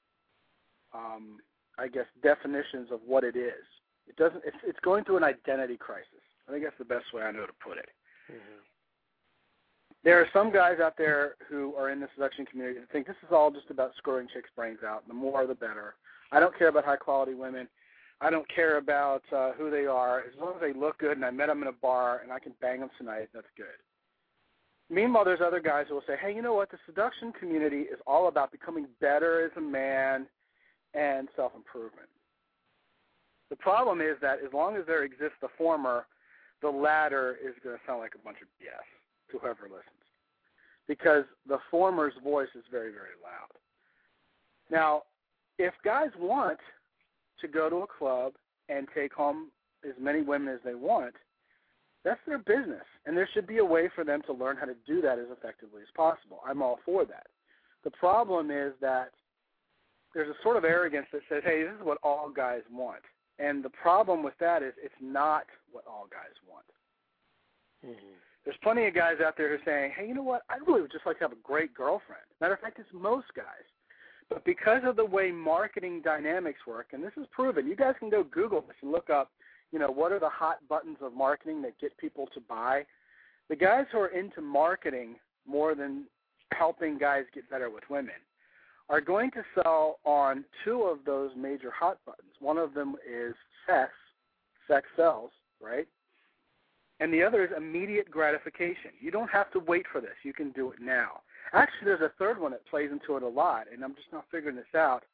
I guess, definitions of what it is. It doesn't. It's going through an identity crisis. I think that's the best way I know to put it. Mm-hmm. There are some guys out there who are in the seduction community that think this is all just about screwing chicks' brains out. The more, the better. I don't care about high-quality women. I don't care about who they are. As long as they look good and I met them in a bar and I can bang them tonight, that's good. Meanwhile, there's other guys who will say, hey, you know what? The seduction community is all about becoming better as a man and self-improvement. The problem is that as long as there exists the former, the latter is going to sound like a bunch of BS to whoever listens, because the former's voice is very, very loud. Now, if guys want to go to a club and take home as many women as they want, that's their business, and there should be a way for them to learn how to do that as effectively as possible. I'm all for that. The problem is that there's a sort of arrogance that says, hey, this is what all guys want. And the problem with that is it's not what all guys want. Mm-hmm. There's plenty of guys out there who are saying, hey, you know what, I really would just like to have a great girlfriend. Matter of fact, it's most guys. But because of the way marketing dynamics work, and this is proven, you guys can go Google this and look up, you know, what are the hot buttons of marketing that get people to buy. The guys who are into marketing more than helping guys get better with women are going to sell on two of those major hot buttons. One of them is sex. Sex sells, right? And the other is immediate gratification. You don't have to wait for this. You can do it now. Actually, there's a third one that plays into it a lot, and I'm just not figuring this out,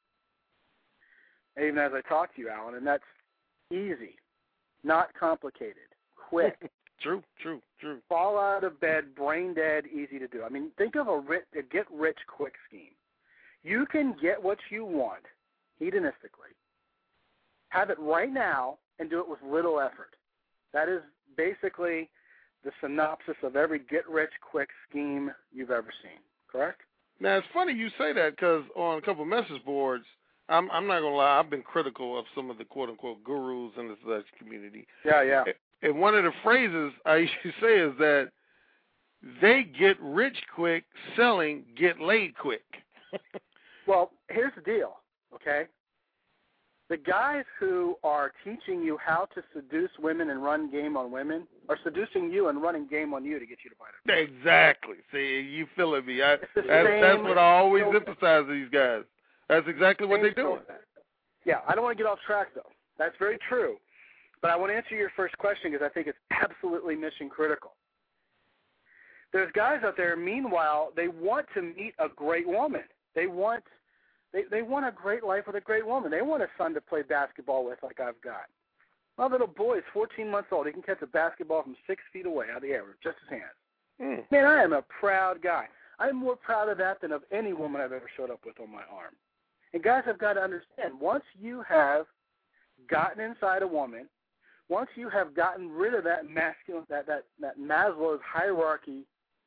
even as I talk to you, Alan, and that's easy, not complicated, quick. True. Fall out of bed, brain dead, easy to do. I mean, think of a get-rich-quick scheme. You can get what you want hedonistically, have it right now, and do it with little effort. That is basically the synopsis of every get-rich-quick scheme you've ever seen, correct? Now, it's funny you say that because on a couple of message boards, I'm not going to lie, I've been critical of some of the quote-unquote gurus in the seduction community. Yeah. And one of the phrases I used to say is that they get rich quick selling get laid quick. Well, here's the deal, okay? The guys who are teaching you how to seduce women and run game on women are seducing you and running game on you to get you to buy their product. Exactly. See, you feeling me. That's what I always emphasize to these guys. That's exactly what they're doing. Yeah, I don't want to get off track, though. That's very true. But I want to answer your first question because I think it's absolutely mission critical. There's guys out there, meanwhile, they want to meet a great woman. They want a great life with a great woman. They want a son to play basketball with like I've got. My little boy is 14 months old. He can catch a basketball from 6 feet away out of the air with just his hands. Man, I am a proud guy. I'm more proud of that than of any woman I've ever showed up with on my arm. And guys have got to understand, once you have gotten inside a woman, once you have gotten rid of that masculine, that Maslow's hierarchy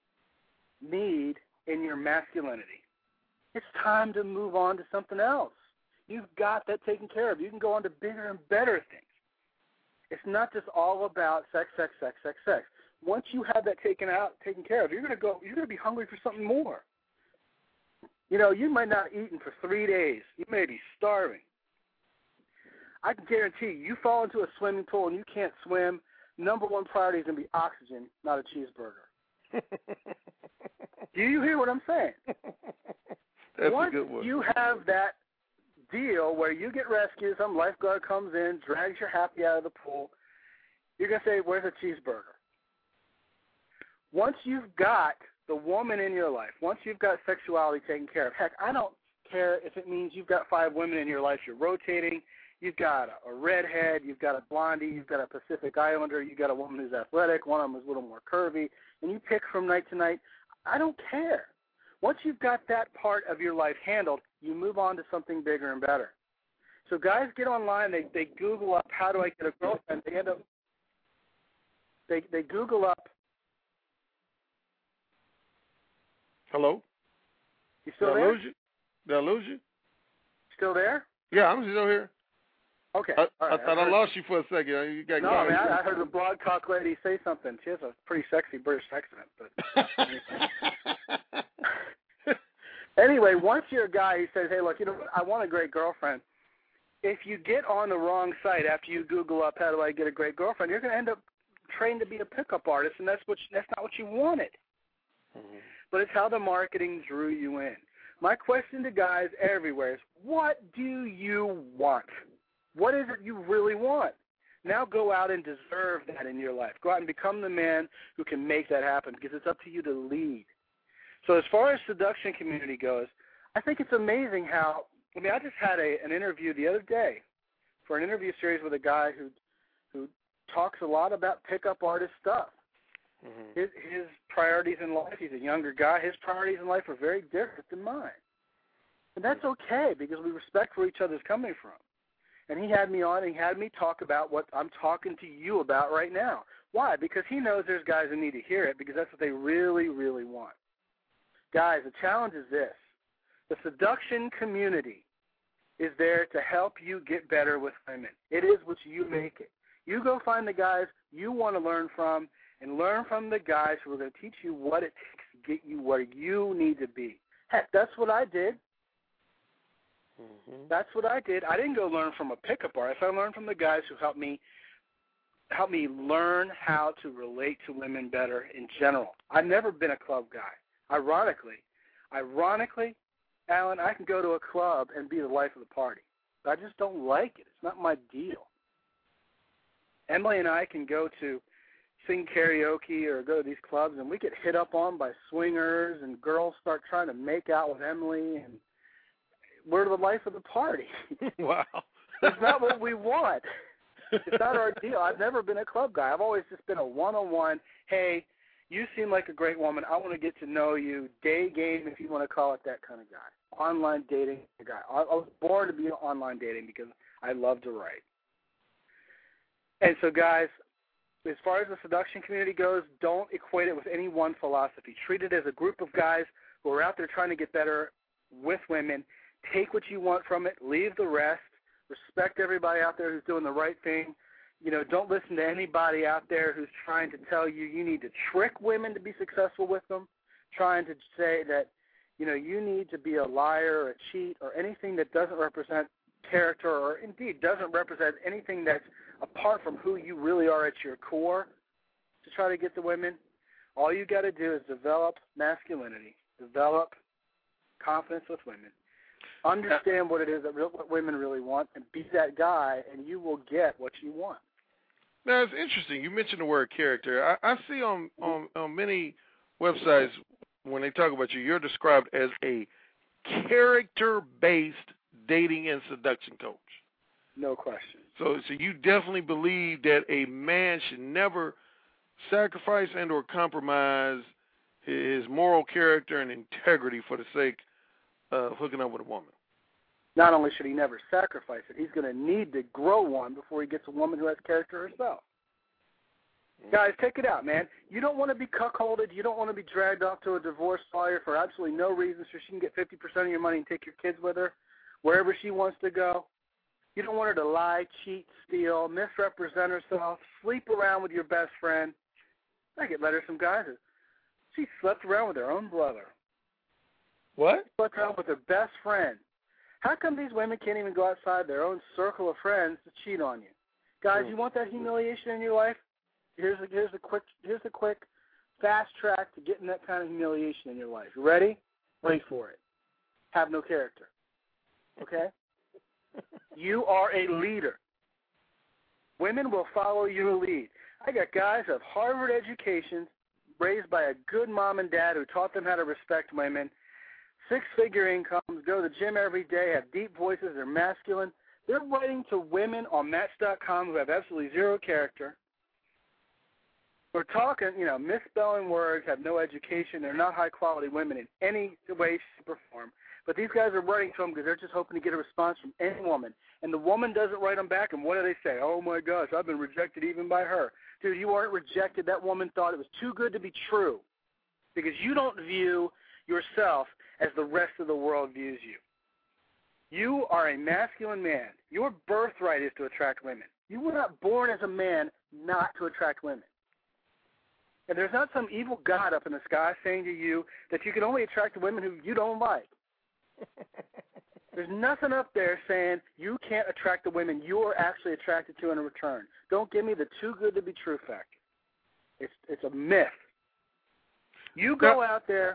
need in your masculinity, it's time to move on to something else. You've got that taken care of. You can go on to bigger and better things. It's not just all about sex. Once you have that taken care of, you're going to be hungry for something more. You know, you might not have eaten for 3 days. You may be starving. I can guarantee you fall into a swimming pool and you can't swim, number one priority is going to be oxygen, not a cheeseburger. Do you hear what I'm saying? That's Once a good one. you have that deal where you get rescued, some lifeguard comes in, drags your happy out of the pool, you're going to say, where's a cheeseburger? Once you've got the woman in your life, once you've got sexuality taken care of, heck, I don't care if it means you've got 5 women in your life, you're rotating, you've got a redhead, you've got a blondie, you've got a Pacific Islander, you've got a woman who's athletic, one of them is a little more curvy, and you pick from night to night. I don't care. Once you've got that part of your life handled, you move on to something bigger and better. So guys get online, they Google up, how do I get a girlfriend? They end up, they Google up. Hello? You still there? Did I lose you? Still there? Yeah, I'm still here. Okay. I all right. thought I lost you for a second. You got no, man, I heard the Blog Talk lady say something. She has a pretty sexy British accent. But anyway, once you're a guy who says, hey, look, you know what? I want a great girlfriend. If you get on the wrong site after you Google up how do I get a great girlfriend, you're going to end up trained to be a pickup artist, and that's not what you wanted. Mm-hmm. But it's how the marketing drew you in. My question to guys everywhere is, what do you want? What is it you really want? Now go out and deserve that in your life. Go out and become the man who can make that happen, because it's up to you to lead. So as far as seduction community goes, I think it's amazing how, I just had an interview the other day for an interview series with a guy who talks a lot about pickup artist stuff. Mm-hmm. His priorities in life, he's a younger guy, his priorities in life are very different than mine. And that's okay, because we respect where each other's coming from. And he had me on and he had me talk about what I'm talking to you about right now. Why? Because he knows there's guys who need to hear it, because that's what they really, really want. Guys, the challenge is this. The seduction community is there to help you get better with women. It is what you make it. You go find the guys you want to learn from, and learn from the guys who are going to teach you what it takes to get you where you need to be. Heck, that's what I did. Mm-hmm. That's what I did. I didn't go learn from a pickup artist. I learned from the guys who helped me learn how to relate to women better in general. I've never been a club guy. Ironically, Alan, I can go to a club and be the life of the party. But I just don't like it. It's not my deal. Emily and I can go to sing karaoke or go to these clubs, and we get hit up on by swingers, and girls start trying to make out with Emily, and we're the life of the party. Wow. That's not what we want. It's not our deal. I've never been a club guy. I've always just been a one-on-one, hey, you seem like a great woman. I want to get to know you. Day game, if you want to call it that kind of guy. Online dating guy. I was born to be online dating because I love to write. And so, guys, as far as the seduction community goes, don't equate it with any one philosophy. Treat it as a group of guys who are out there trying to get better with women. Take what you want from it. Leave the rest. Respect everybody out there who's doing the right thing. You know, don't listen to anybody out there who's trying to tell you you need to trick women to be successful with them, trying to say that, you know, you need to be a liar or a cheat or anything that doesn't represent character or indeed doesn't represent anything that's apart from who you really are at your core to try to get the women. All you got to do is develop masculinity, develop confidence with women, understand what it is that what women really want, and be that guy, and you will get what you want. Now, it's interesting. You mentioned the word character. I see on many websites when they talk about you, you're described as a character-based dating and seduction coach. No question. So you definitely believe that a man should never sacrifice and or compromise his moral character and integrity for the sake of hooking up with a woman. Not only should he never sacrifice it, he's going to need to grow one before he gets a woman who has character herself. Guys, take it out, man. You don't want to be cuckolded. You don't want to be dragged off to a divorce lawyer for absolutely no reason so she can get 50% of your money and take your kids with her wherever she wants to go. You don't want her to lie, cheat, steal, misrepresent herself, sleep around with your best friend. I get letters from guys that she slept around with her own brother. What? Slept around with her best friend. How come these women can't even go outside their own circle of friends to cheat on you? Guys, you want that humiliation in your life? Here's the quick fast track to getting that kind of humiliation in your life. You ready? Wait for it. Have no character. Okay? You are a leader. Women will follow your lead. I got guys of Harvard educations, raised by a good mom and dad who taught them how to respect women, 6-figure incomes, go to the gym every day, have deep voices, they're masculine. They're writing to women on Match.com who have absolutely zero character. We're talking, misspelling words, have no education. They're not high-quality women in any way, shape, or form. But these guys are writing to them because they're just hoping to get a response from any woman. And the woman doesn't write them back, and what do they say? Oh, my gosh, I've been rejected even by her. Dude, you aren't rejected. That woman thought it was too good to be true because you don't view yourself as the rest of the world views you. You are a masculine man. Your birthright is to attract women. You were not born as a man not to attract women. And there's not some evil God up in the sky saying to you that you can only attract the women who you don't like. There's nothing up there saying you can't attract the women you're actually attracted to in return. Don't give me the too good to be true factor. It's a myth. You go out there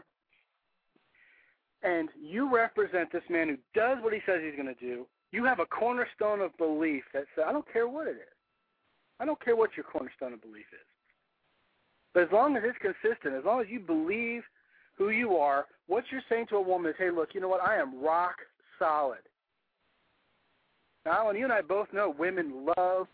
and you represent this man who does what he says he's going to do. You have a cornerstone of belief that says, I don't care what it is. I don't care what your cornerstone of belief is. But as long as it's consistent, as long as you believe who you are, what you're saying to a woman is, hey, look, you know what? I am rock solid. Now, Alan, you and I both know women love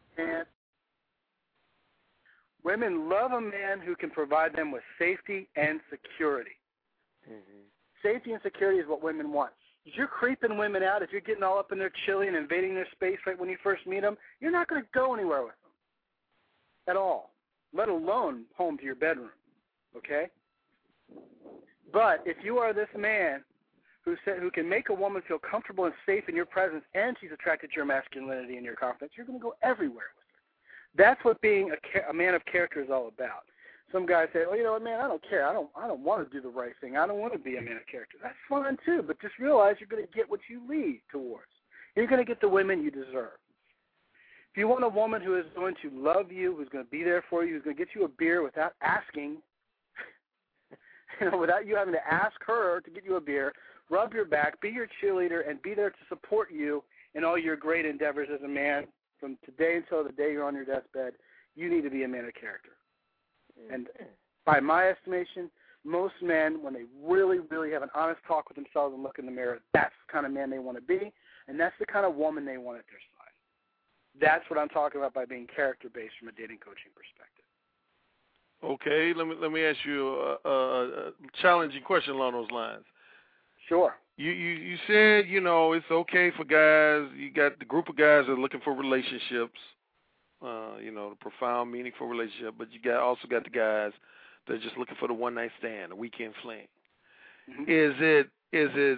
a man who can provide them with safety and security. Mm-hmm. Safety and security is what women want. If you're creeping women out, if you're getting all up in their chili and invading their space right when you first meet them, you're not going to go anywhere with them at all, let alone home to your bedroom, okay? But if you are this man who can make a woman feel comfortable and safe in your presence and she's attracted to your masculinity and your confidence, you're going to go everywhere with her. That's what being a man of character is all about. Some guys say, oh, you know what, man, I don't care. I don't want to do the right thing. I don't want to be a man of character. That's fine, too, but just realize you're going to get what you lead towards. You're going to get the women you deserve. If you want a woman who is going to love you, who's going to be there for you, who's going to get you a beer without asking, without you having to ask her to get you a beer, rub your back, be your cheerleader, and be there to support you in all your great endeavors as a man from today until the day you're on your deathbed, you need to be a man of character. And by my estimation, most men, when they really, really have an honest talk with themselves and look in the mirror, that's the kind of man they want to be, and that's the kind of woman they want at their side. That's what I'm talking about by being character-based from a dating coaching perspective. Okay, let me ask you a challenging question along those lines. Sure. You said, it's okay for guys. You got the group of guys that are looking for relationships, the profound, meaningful relationship, but you also got the guys that are just looking for the one-night stand, the weekend fling. Mm-hmm. Is it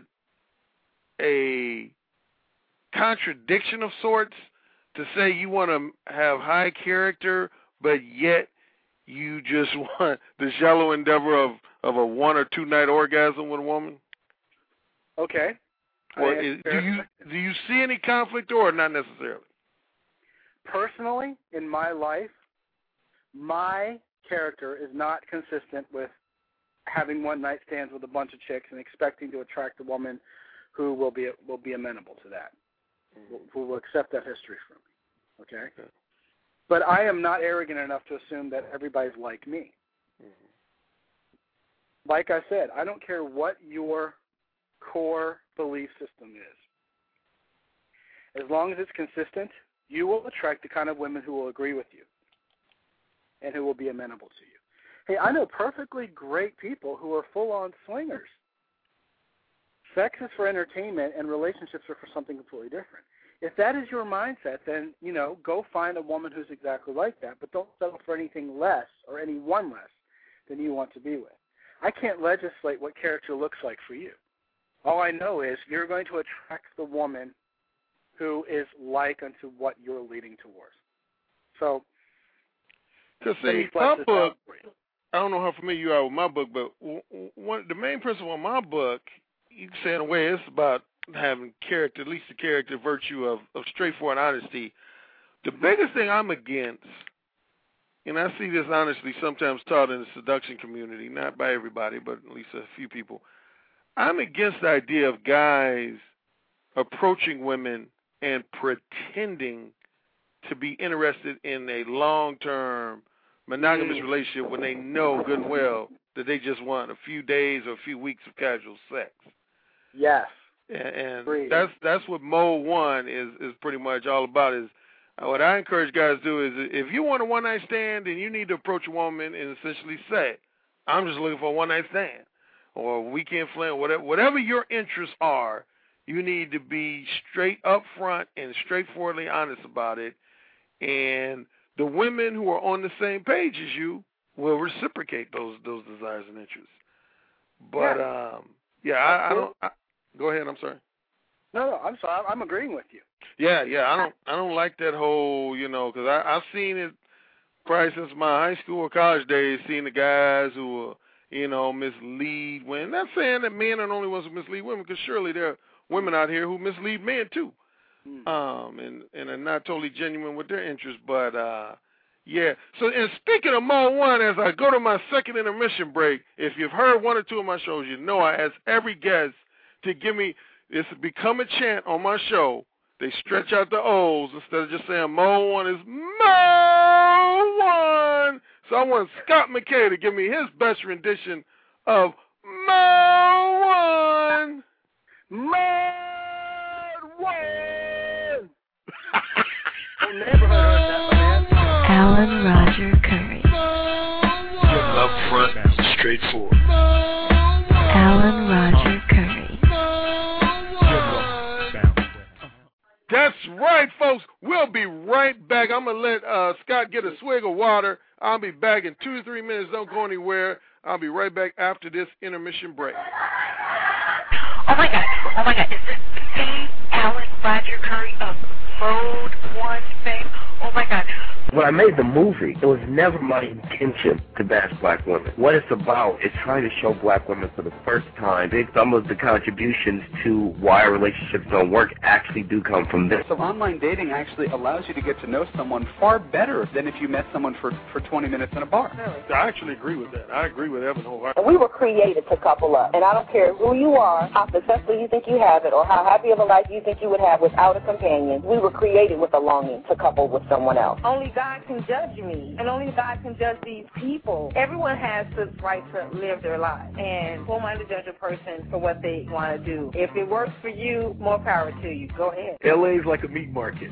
a contradiction of sorts to say you want to have high character, but yet you just want the shallow endeavor of a 1 or 2 night orgasm with a woman? Okay. Or do you see any conflict or not necessarily? Personally, in my life, my character is not consistent with having one night stands with a bunch of chicks and expecting to attract a woman who will be amenable to that, who will accept that history from me. Okay? But I am not arrogant enough to assume that everybody's like me. Mm-hmm. Like I said, I don't care what your core belief system is. As long as it's consistent, you will attract the kind of women who will agree with you and who will be amenable to you. Hey, I know perfectly great people who are full-on swingers. Sex is for entertainment and relationships are for something completely different. If that is your mindset, then, go find a woman who's exactly like that, but don't settle for anything less or anyone less than you want to be with. I can't legislate what character looks like for you. All I know is you're going to attract the woman who is like unto what you're leading towards. So, my book, I don't know how familiar you are with my book, but the main principle of my book, you can say in a way, it's about having character, at least the character virtue of straightforward honesty. The biggest thing I'm against, and I see this honestly sometimes taught in the seduction community, not by everybody, but at least a few people, I'm against the idea of guys approaching women and pretending to be interested in a long-term monogamous relationship when they know good and well that they just want a few days or a few weeks of casual sex. Yes. And that's what Mode 1 is pretty much all about. Is what I encourage guys to do is if you want a one-night stand, then you need to approach a woman and essentially say, I'm just looking for a one-night stand or a weekend fling, whatever your interests are. You need to be straight up front and straightforwardly honest about it. And the women who are on the same page as you will reciprocate those desires and interests. But, I don't. Go ahead. I'm sorry. No, I'm sorry. I'm agreeing with you. Yeah. I don't like that whole, because I've seen it probably since my high school or college days, seeing the guys who mislead women. Not saying that men are the only ones who mislead women, because surely there are women out here who mislead men too, and are not totally genuine with their interests. But yeah. So, and speaking of Mode 1, as I go to my second intermission break, if you've heard one or two of my shows, I ask every guest to give me. It's become a chant on my show. They stretch out the O's instead of just saying Mode 1 is Mode 1. So I want Scott McKay to give me his best rendition of Mode 1. Mode 1. Alan Roger Curry. Up front, straightforward. Alan Roger Curry. That's right, folks. We'll be right back. I'm going to let Scott get a swig of water. I'll be back in 2 to 3 minutes. Don't go anywhere. I'll be right back after this intermission break. Oh, my God. Is this the Alan Roger Curry of Mode 1 fame? Oh, my God. When I made the movie, it was never my intention to bash black women. What it's about is trying to show black women for the first time that some of the contributions to why our relationships don't work actually do come from this. So online dating actually allows you to get to know someone far better than if you met someone for 20 minutes in a bar. I actually agree with that. I agree with Evan wholeheartedly. We were created to couple up, and I don't care who you are, how successful you think you have it, or how happy of a life you think you would have without a companion. We were created with a longing to couple with someone else. Only God can judge me, and only God can judge these people. Everyone has the right to live their life, and who am I to judge a person for what they want to do? If it works for you, more power to you. Go ahead. LA is like a meat market.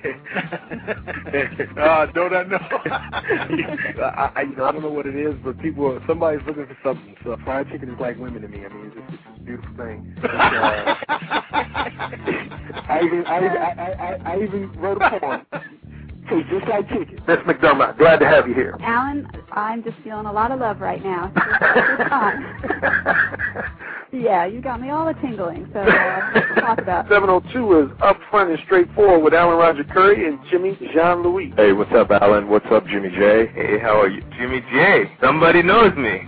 Don't I know? I don't know what it is, but somebody's looking for something. So fried chicken is like women to me. I mean, it's just a beautiful thing. But, I even wrote a poem. Tastes just like chicken. Miss McDermott, glad to have you here. Alan, I'm just feeling a lot of love right now. It's fun. Yeah, you got me all the tingling, so let's talk about it. 702 is Up Front and Straightforward with Alan Roger Curry and Jimmy Jean-Louis. Hey, what's up, Alan? What's up, Jimmy J? Hey, how are you? Jimmy J. Somebody knows me.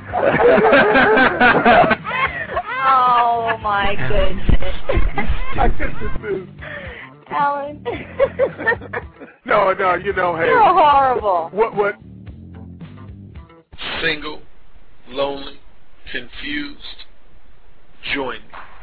Oh, my goodness. I guess this is... Alan. No, hey. You're horrible. What? Single, lonely, confused, join me.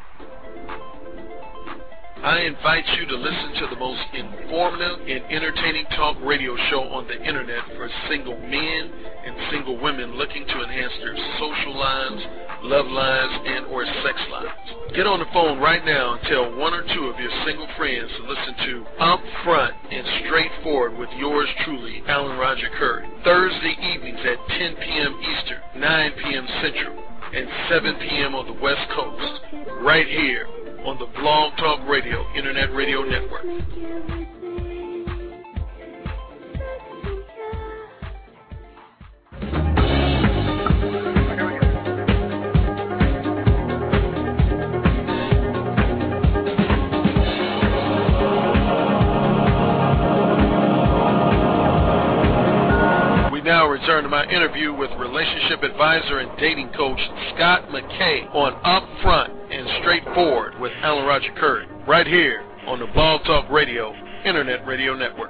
I invite you to listen to the most informative and entertaining talk radio show on the internet for single men and single women looking to enhance their social lives, love lives, and or sex lives. Get on the phone right now and tell one or two of your single friends to listen to Up Front and Straightforward with yours truly, Alan Roger Curry. Thursday evenings at 10 p.m. Eastern, 9 p.m. Central, and 7 p.m. on the West Coast, right here on the Blog Talk Radio Internet Radio Network. Now return to my interview with relationship advisor and dating coach Scott McKay on Up Front and Straightforward with Alan Roger Curry, right here on the Blog Talk Radio Internet Radio Network.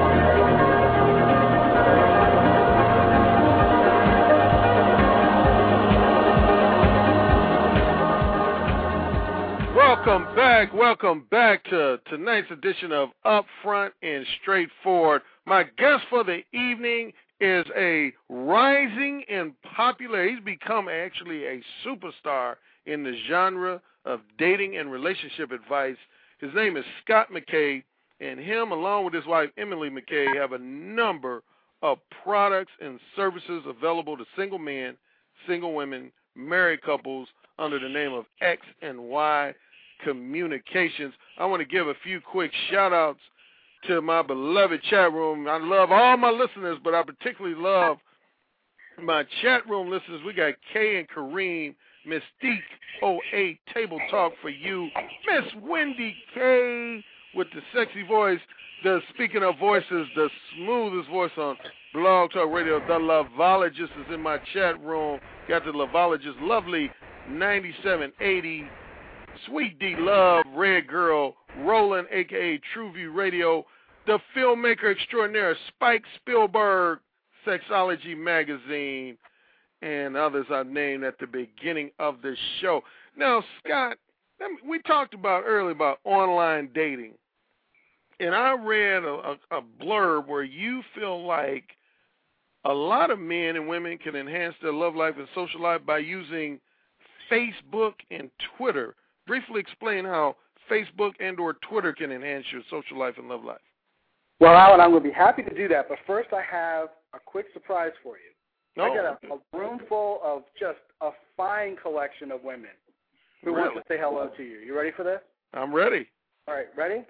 Welcome back to tonight's edition of Up Front and Straightforward. My guest for the evening is a rising and popular, he's become actually a superstar in the genre of dating and relationship advice. His name is Scott McKay, and him along with his wife Emily McKay have a number of products and services available to single men, single women, married couples under the name of X and Y Communications. I want to give a few quick shout-outs to my beloved chat room. I love all my listeners, but I particularly love my chat room listeners. We got Kay and Kareem Mystique 08 Table Talk for You, Miss Wendy K with the sexy voice. Speaking of voices, the smoothest voice on Blog Talk Radio, the Lovologist is in my chat room. Got the Lovologist, lovely 9780, Sweet D Love, Red Girl, Roland, a.k.a. TrueView Radio, the filmmaker extraordinaire, Spike Spielberg, Sexology Magazine, and others I named at the beginning of the show. Now, Scott, we talked about earlier about online dating. And I read a blurb where you feel like a lot of men and women can enhance their love life and social life by using Facebook and Twitter. Briefly explain how Facebook and or Twitter can enhance your social life and love life. Well, Alan, I'm going to be happy to do that, but first I have a quick surprise for you. I got a room full of just a fine collection of women who want to say hello to you. You ready for this? I'm ready. All right, ready?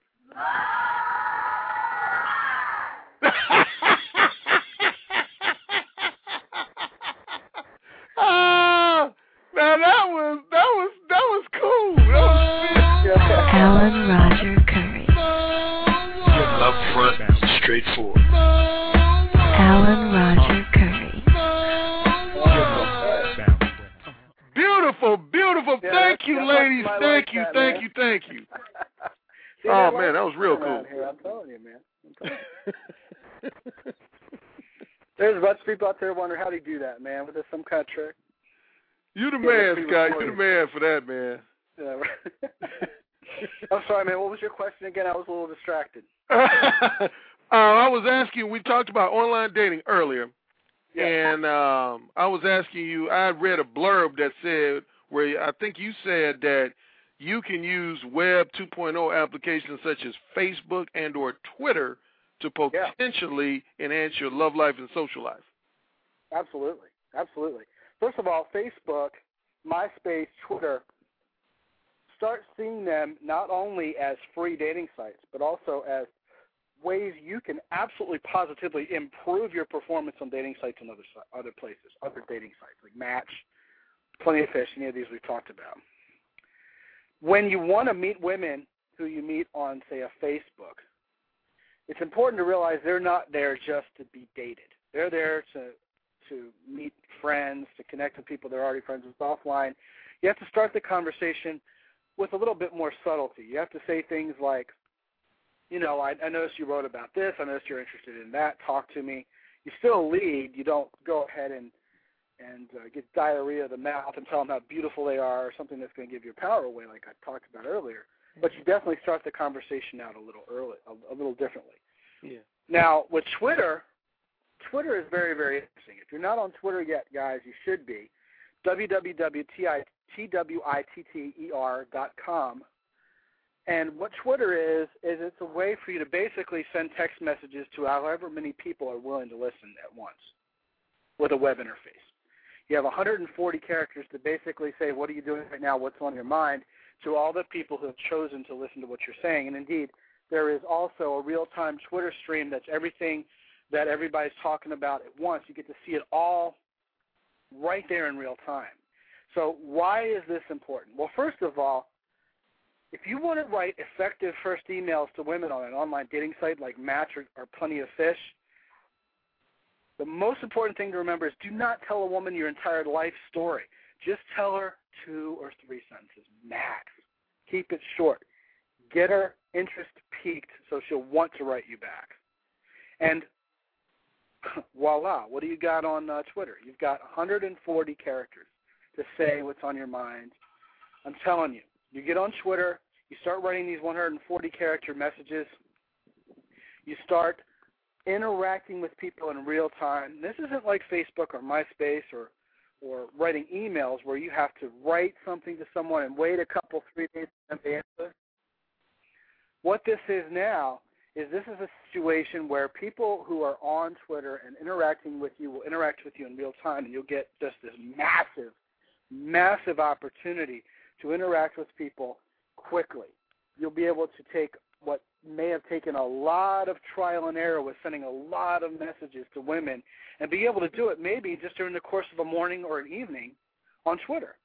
Now that was cool. Alan Roger Curry. Up front, straightforward. Alan Roger Curry. Beautiful, beautiful. Thank you, ladies. Thank you. Oh, man, that was real cool. Here, I'm telling you, man. There's a bunch of people out there wondering how do you do that, man? Was there some kind of trick? You the man, Scott. You the man for that, man. Yeah, right. I'm sorry, man. What was your question again? I was a little distracted. I was asking, we talked about online dating earlier, and I was asking you, I read a blurb that said, where I think you said that you can use Web 2.0 applications such as Facebook and or Twitter to potentially enhance your love life and social life. Absolutely. First of all, Facebook, MySpace, Twitter, start seeing them not only as free dating sites, but also as ways you can absolutely positively improve your performance on dating sites and other places, other dating sites like Match, Plenty of Fish, any of these we've talked about. When you want to meet women who you meet on, say, a Facebook, it's important to realize they're not there just to be dated. They're there to meet friends, to connect with people they're already friends with offline. You have to start the conversation with a little bit more subtlety. You have to say things like, I noticed you wrote about this. I noticed you're interested in that. Talk to me. You still lead. You don't go ahead and get diarrhea of the mouth and tell them how beautiful they are or something that's going to give your power away like I talked about earlier. But you definitely start the conversation out a little differently. Yeah. Now, with Twitter is very, very interesting. If you're not on Twitter yet, guys, you should be. www.twitter.com. And what Twitter is it's a way for you to basically send text messages to however many people are willing to listen at once with a web interface. You have 140 characters to basically say, what are you doing right now, what's on your mind, to all the people who have chosen to listen to what you're saying. And indeed, there is also a real-time Twitter stream that's everything that everybody's talking about at once. You get to see it all right there in real time. So why is this important? Well, first of all, if you want to write effective first emails to women on an online dating site like Match or Plenty of Fish, the most important thing to remember is do not tell a woman your entire life story. Just tell her 2 or 3 sentences, max. Keep it short. Get her interest piqued so she'll want to write you back. And voila, what do you got on Twitter? You've got 140 characters to say what's on your mind. I'm telling you, you get on Twitter, you start writing these 140-character messages, you start interacting with people in real time. This isn't like Facebook or MySpace or writing emails where you have to write something to someone and wait a couple, 3 days for them to answer. What this is now is this is a situation where people who are on Twitter and interacting with you will interact with you in real time, and you'll get just this massive, massive opportunity to interact with people quickly. You'll be able to take what may have taken a lot of trial and error with sending a lot of messages to women and be able to do it maybe just during the course of a morning or an evening on Twitter.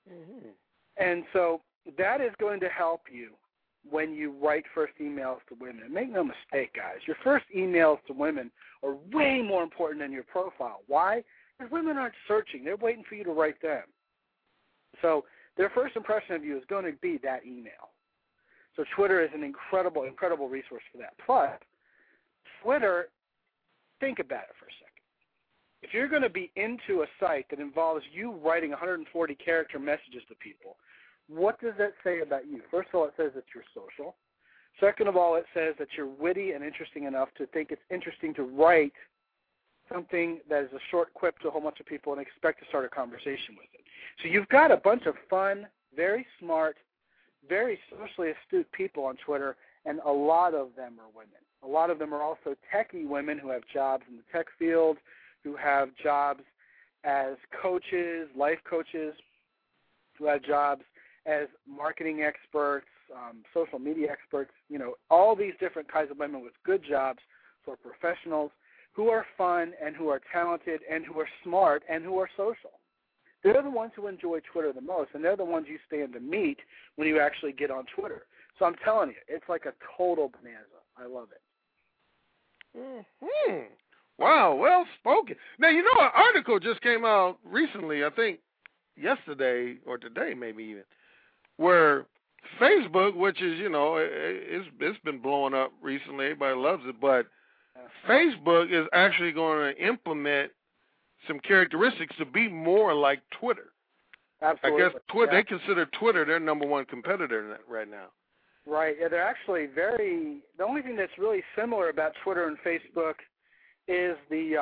Mm-hmm. And so that is going to help you when you write first emails to women. Make no mistake, guys, your first emails to women are way more important than your profile. Why? Because women aren't searching. They're waiting for you to write them. So their first impression of you is going to be that email. So Twitter is an incredible, incredible resource for that. Plus, Twitter, think about it for a second. If you're going to be into a site that involves you writing 140-character messages to people, what does that say about you? First of all, it says that you're social. Second of all, it says that you're witty and interesting enough to think it's interesting to write something that is a short quip to a whole bunch of people and expect to start a conversation with it. So you've got a bunch of fun, very smart, very socially astute people on Twitter, and a lot of them are women. A lot of them are also techie women who have jobs in the tech field, who have jobs as coaches, life coaches, who have jobs as marketing experts, social media experts, all these different kinds of women with good jobs for professionals who are fun and who are talented and who are smart and who are social. They're the ones who enjoy Twitter the most, and they're the ones you stand to meet when you actually get on Twitter. So I'm telling you, it's like a total bonanza. I love it. Mm-hmm. Wow, well spoken. Now, an article just came out recently, I think yesterday or today maybe even, where Facebook, which is, it's been blowing up recently. Everybody loves it, but Facebook is actually going to implement some characteristics to be more like Twitter. Absolutely. I guess they consider Twitter their number one competitor right now. Right. Yeah, they're actually the only thing that's really similar about Twitter and Facebook is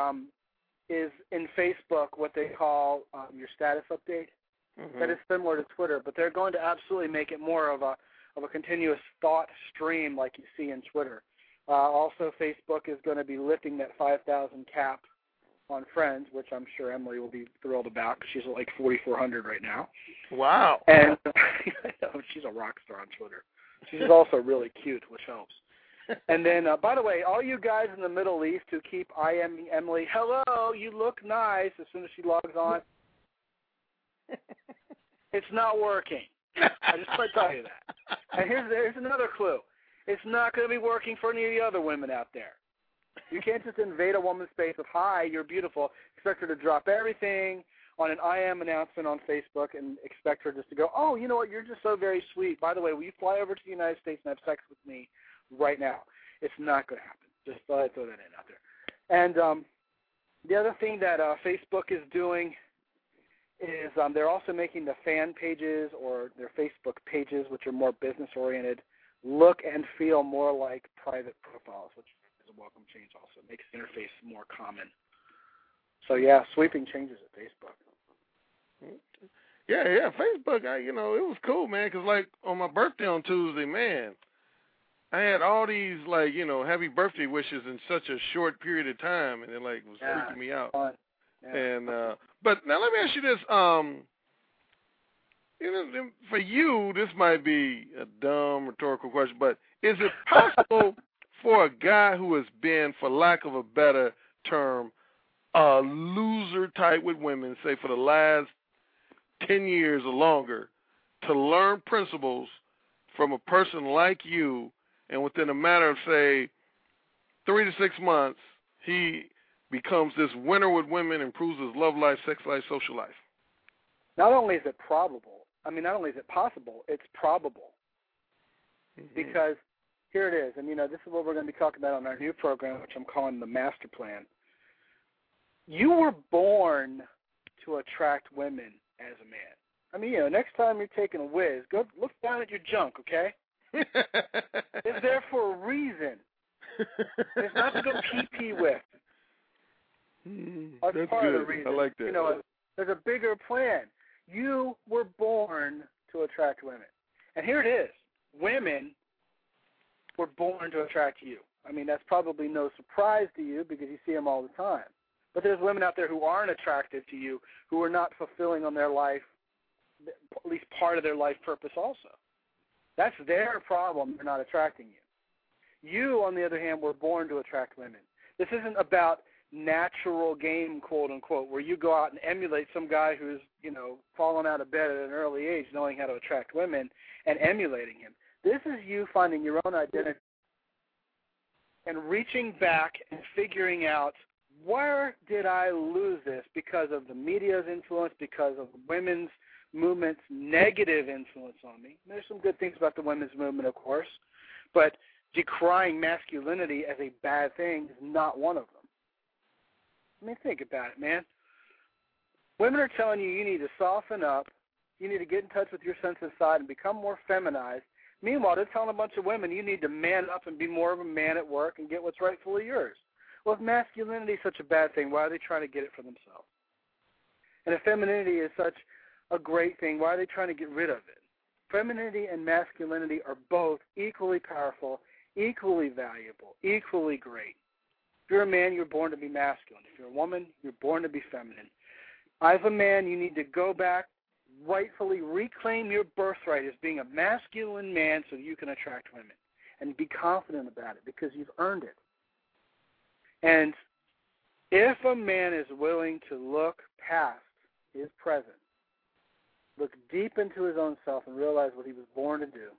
is in Facebook what they call your status update. Mm-hmm. That is similar to Twitter, but they're going to absolutely make it more of a continuous thought stream like you see in Twitter. Also, Facebook is going to be lifting that 5,000 cap on Friends, which I'm sure Emily will be thrilled about because she's like 4,400 right now. Wow. And she's a rock star on Twitter. She's also really cute, which helps. And then, by the way, all you guys in the Middle East who keep IMing Emily, hello, you look nice as soon as she logs on. It's not working. I just want to tell you that. And here's another clue. It's not going to be working for any of the other women out there. You can't just invade a woman's space of, hi, you're beautiful, expect her to drop everything on an I am announcement on Facebook and expect her just to go, oh, you know what, you're just so very sweet. By the way, will you fly over to the United States and have sex with me right now? It's not going to happen. Just thought I'd throw that in out there. And the other thing that Facebook is doing is they're also making the fan pages or their Facebook pages, which are more business-oriented, look and feel more like private profiles, which is a welcome change also. It makes the interface more common. So, yeah, sweeping changes at Facebook. Yeah, Facebook, it was cool, man, because, like, on my birthday on Tuesday, man, I had all these, like, happy birthday wishes in such a short period of time, and it, like, was freaking me out. Fun. Yeah. And but now let me ask you this, for you, this might be a dumb rhetorical question, but is it possible for a guy who has been, for lack of a better term, a loser type with women, say for the last 10 years or longer, to learn principles from a person like you, and within a matter of, say, 3 to 6 months, he becomes this winner with women, improves his love life, sex life, social life? Not only is it possible, it's probable. Mm-hmm. Because here it is, and, this is what we're going to be talking about on our new program, which I'm calling the Master Plan. You were born to attract women as a man. I mean, next time you're taking a whiz, go look down at your junk, okay? It's there for a reason. It's not to go pee-pee with. That's part good. Of the reason. I like that. There's a bigger plan. You were born to attract women. And here it is. Women were born to attract you. I mean, that's probably no surprise to you because you see them all the time. But there's women out there who aren't attracted to you, who are not fulfilling on their life, at least part of their life purpose also. That's their problem. They're not attracting you. You, on the other hand, were born to attract women. This isn't about natural game, quote unquote, where you go out and emulate some guy who's, fallen out of bed at an early age, knowing how to attract women and emulating him. This is you finding your own identity and reaching back and figuring out, where did I lose this because of the media's influence, because of women's movement's negative influence on me? There's some good things about the women's movement, of course, but decrying masculinity as a bad thing is not one of them. I mean, think about it, man. Women are telling you you need to soften up, you need to get in touch with your sensitive side and become more feminized. Meanwhile, they're telling a bunch of women you need to man up and be more of a man at work and get what's rightfully yours. Well, if masculinity is such a bad thing, why are they trying to get it for themselves? And if femininity is such a great thing, why are they trying to get rid of it? Femininity and masculinity are both equally powerful, equally valuable, equally great. If you're a man, you're born to be masculine. If you're a woman, you're born to be feminine. As a man, you need to go back, rightfully reclaim your birthright as being a masculine man so you can attract women. And be confident about it because you've earned it. And if a man is willing to look past his present, look deep into his own self and realize what he was born to do,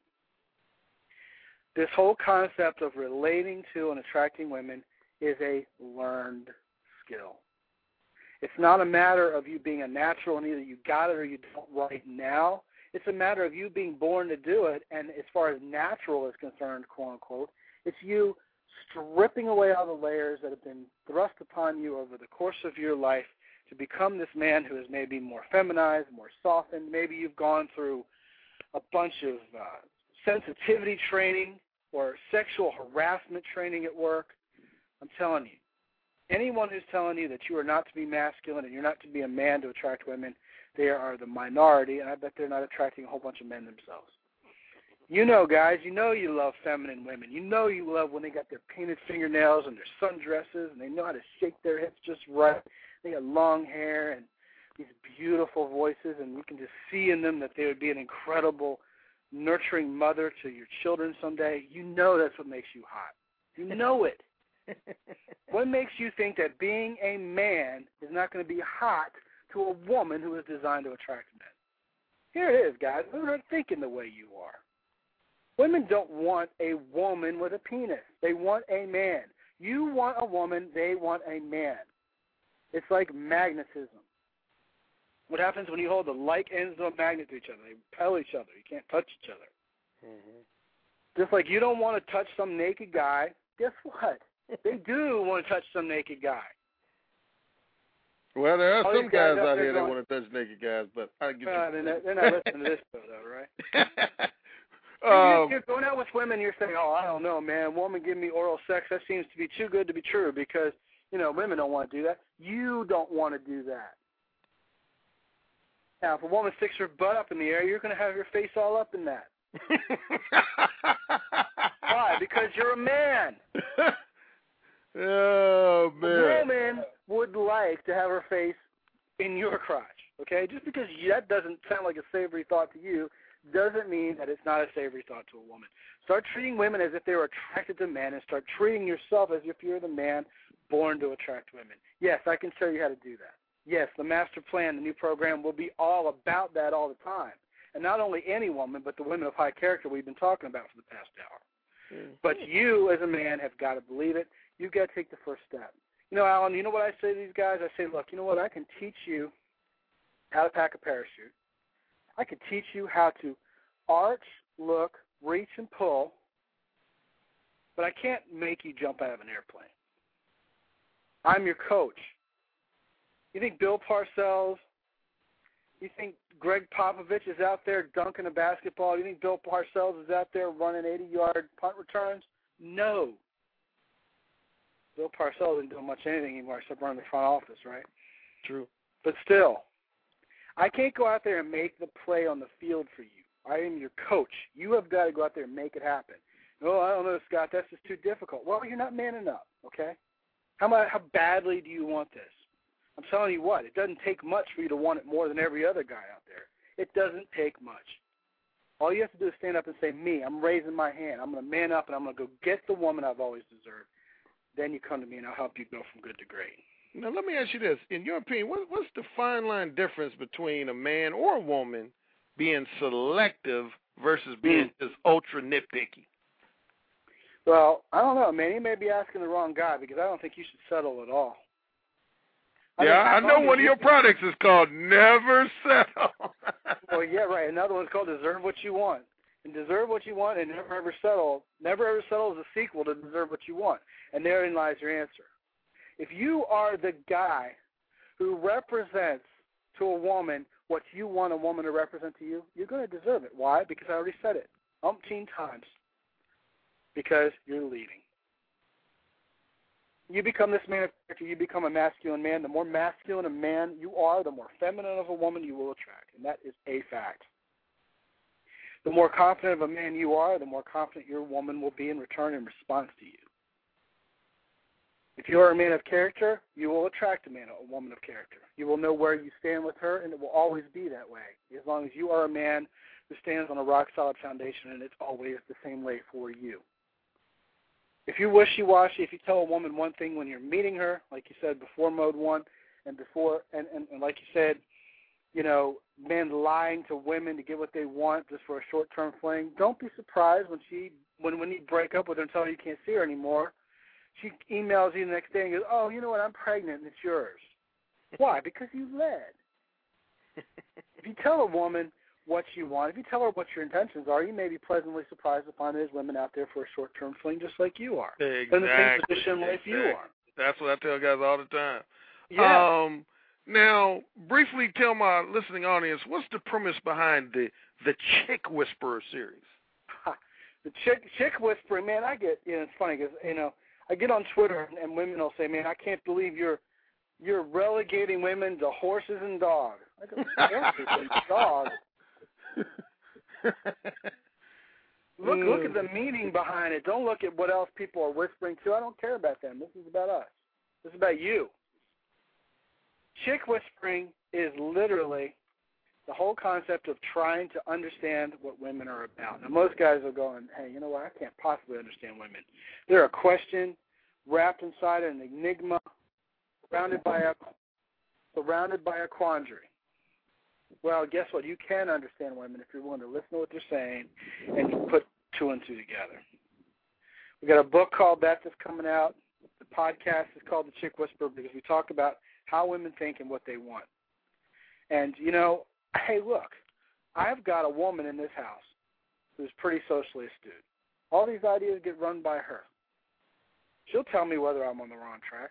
this whole concept of relating to and attracting women is a learned skill. It's not a matter of you being a natural and either you got it or you don't right now. It's a matter of you being born to do it, and as far as natural is concerned, quote unquote, it's you stripping away all the layers that have been thrust upon you over the course of your life to become this man who is maybe more feminized, more softened. Maybe you've gone through a bunch of sensitivity training or sexual harassment training at work. I'm telling you, anyone who's telling you that you are not to be masculine and you're not to be a man to attract women, they are the minority, and I bet they're not attracting a whole bunch of men themselves. You know, guys, you know you love feminine women. You know you love when they got their painted fingernails and their sundresses and they know how to shake their hips just right. They got long hair and these beautiful voices, and you can just see in them that they would be an incredible nurturing mother to your children someday. You know that's what makes you hot. You know it. What makes you think that being a man is not going to be hot to a woman who is designed to attract men? Here it is, guys. Women aren't thinking the way you are. Women don't want a woman with a penis. They want a man. You want a woman, they want a man. It's like magnetism. What happens when you hold the like ends of a magnet to each other? They repel each other. You can't touch each other. Mm-hmm. Just like you don't want to touch some naked guy, guess what? They do want to touch some naked guy. Well, there are some guys out here that want to touch naked guys, but I get you. They're not listening to this, though, right? You're going out with women, you're saying, oh, I don't know, man, woman give me oral sex, that seems to be too good to be true because, women don't want to do that. You don't want to do that. Now, if a woman sticks her butt up in the air, you're going to have your face all up in that. Why? Because you're a man. Oh, man. A woman would like to have her face in your crotch, okay? Just because that doesn't sound like a savory thought to you doesn't mean that it's not a savory thought to a woman. Start treating women as if they were attracted to men and start treating yourself as if you're the man born to attract women. Yes, I can show you how to do that. Yes, the master plan, the new program, will be all about that all the time. And not only any woman, but the women of high character we've been talking about for the past hour. Mm-hmm. But you, as a man, have got to believe it. You've got to take the first step. Alan, you know what I say to these guys? I say, look, you know what? I can teach you how to pack a parachute. I can teach you how to arch, look, reach, and pull, but I can't make you jump out of an airplane. I'm your coach. You think Bill Parcells, you think Greg Popovich is out there dunking a basketball? You think Bill Parcells is out there running 80-yard punt returns? No. Bill Parcells isn't doing much anything anymore except running the front office, right? True. But still, I can't go out there and make the play on the field for you. I am your coach. You have got to go out there and make it happen. Oh, I don't know, Scott, that's just too difficult. Well, you're not manning up, okay? How badly do you want this? I'm telling you what, it doesn't take much for you to want it more than every other guy out there. It doesn't take much. All you have to do is stand up and say, me, I'm raising my hand. I'm going to man up and I'm going to go get the woman I've always deserved. then you come to me and I'll help you go from good to great. Now, let me ask you this. In your opinion, what's the fine line difference between a man or a woman being selective versus being just ultra nitpicky? Well, I don't know, man. You may be asking the wrong guy because I don't think you should settle at all. I know one of your products is called Never Settle. Well, yeah, right. Another one's called Deserve What You Want. And Deserve What You Want and Never Ever Settle. Never Ever Settle is a sequel to Deserve What You Want. And therein lies your answer. If you are the guy who represents to a woman what you want a woman to represent to you, you're going to deserve it. Why? Because I already said it umpteen times. Because you're leading. You become this man of character, you become a masculine man. The more masculine a man you are, the more feminine of a woman you will attract. And that is a fact. The more confident of a man you are, the more confident your woman will be in return in response to you. If you are a man of character, you will attract a woman of character. You will know where you stand with her, and it will always be that way. As long as you are a man who stands on a rock-solid foundation, and it's always the same way for you. If you're wishy-washy, if you tell a woman one thing when you're meeting her, like you said before Mode 1, and like you said, you know, men lying to women to get what they want just for a short-term fling, don't be surprised when you break up with her and tell her you can't see her anymore. She emails you the next day and goes, oh, you know what, I'm pregnant and it's yours. Why? Because you led. If you tell a woman what you want, if you tell her what your intentions are, you may be pleasantly surprised to find there's women out there for a short-term fling just like you are. Exactly. In the same position in life you are. That's what I tell guys all the time. Yeah. Now, briefly tell my listening audience, what's the premise behind the Chick Whisperer series? The Chick Whisperer, man, it's funny because, I get on Twitter and women will say, man, I can't believe you're relegating women to horses and dogs. I go, horses and dogs? Look at the meaning behind it. Don't look at what else people are whispering to. I don't care about them. This is about us. This is about you. Chick whispering is literally the whole concept of trying to understand what women are about. Now, most guys are going, hey, you know what? I can't possibly understand women. They're a question wrapped inside an enigma, surrounded by a quandary. Well, guess what? You can understand women if you're willing to listen to what they're saying and you put two and two together. We got a book called that's coming out. The podcast is called The Chick Whisperer because we talk about how women think and what they want. And, hey, look, I've got a woman in this house who's pretty socially astute. All these ideas get run by her. She'll tell me whether I'm on the wrong track.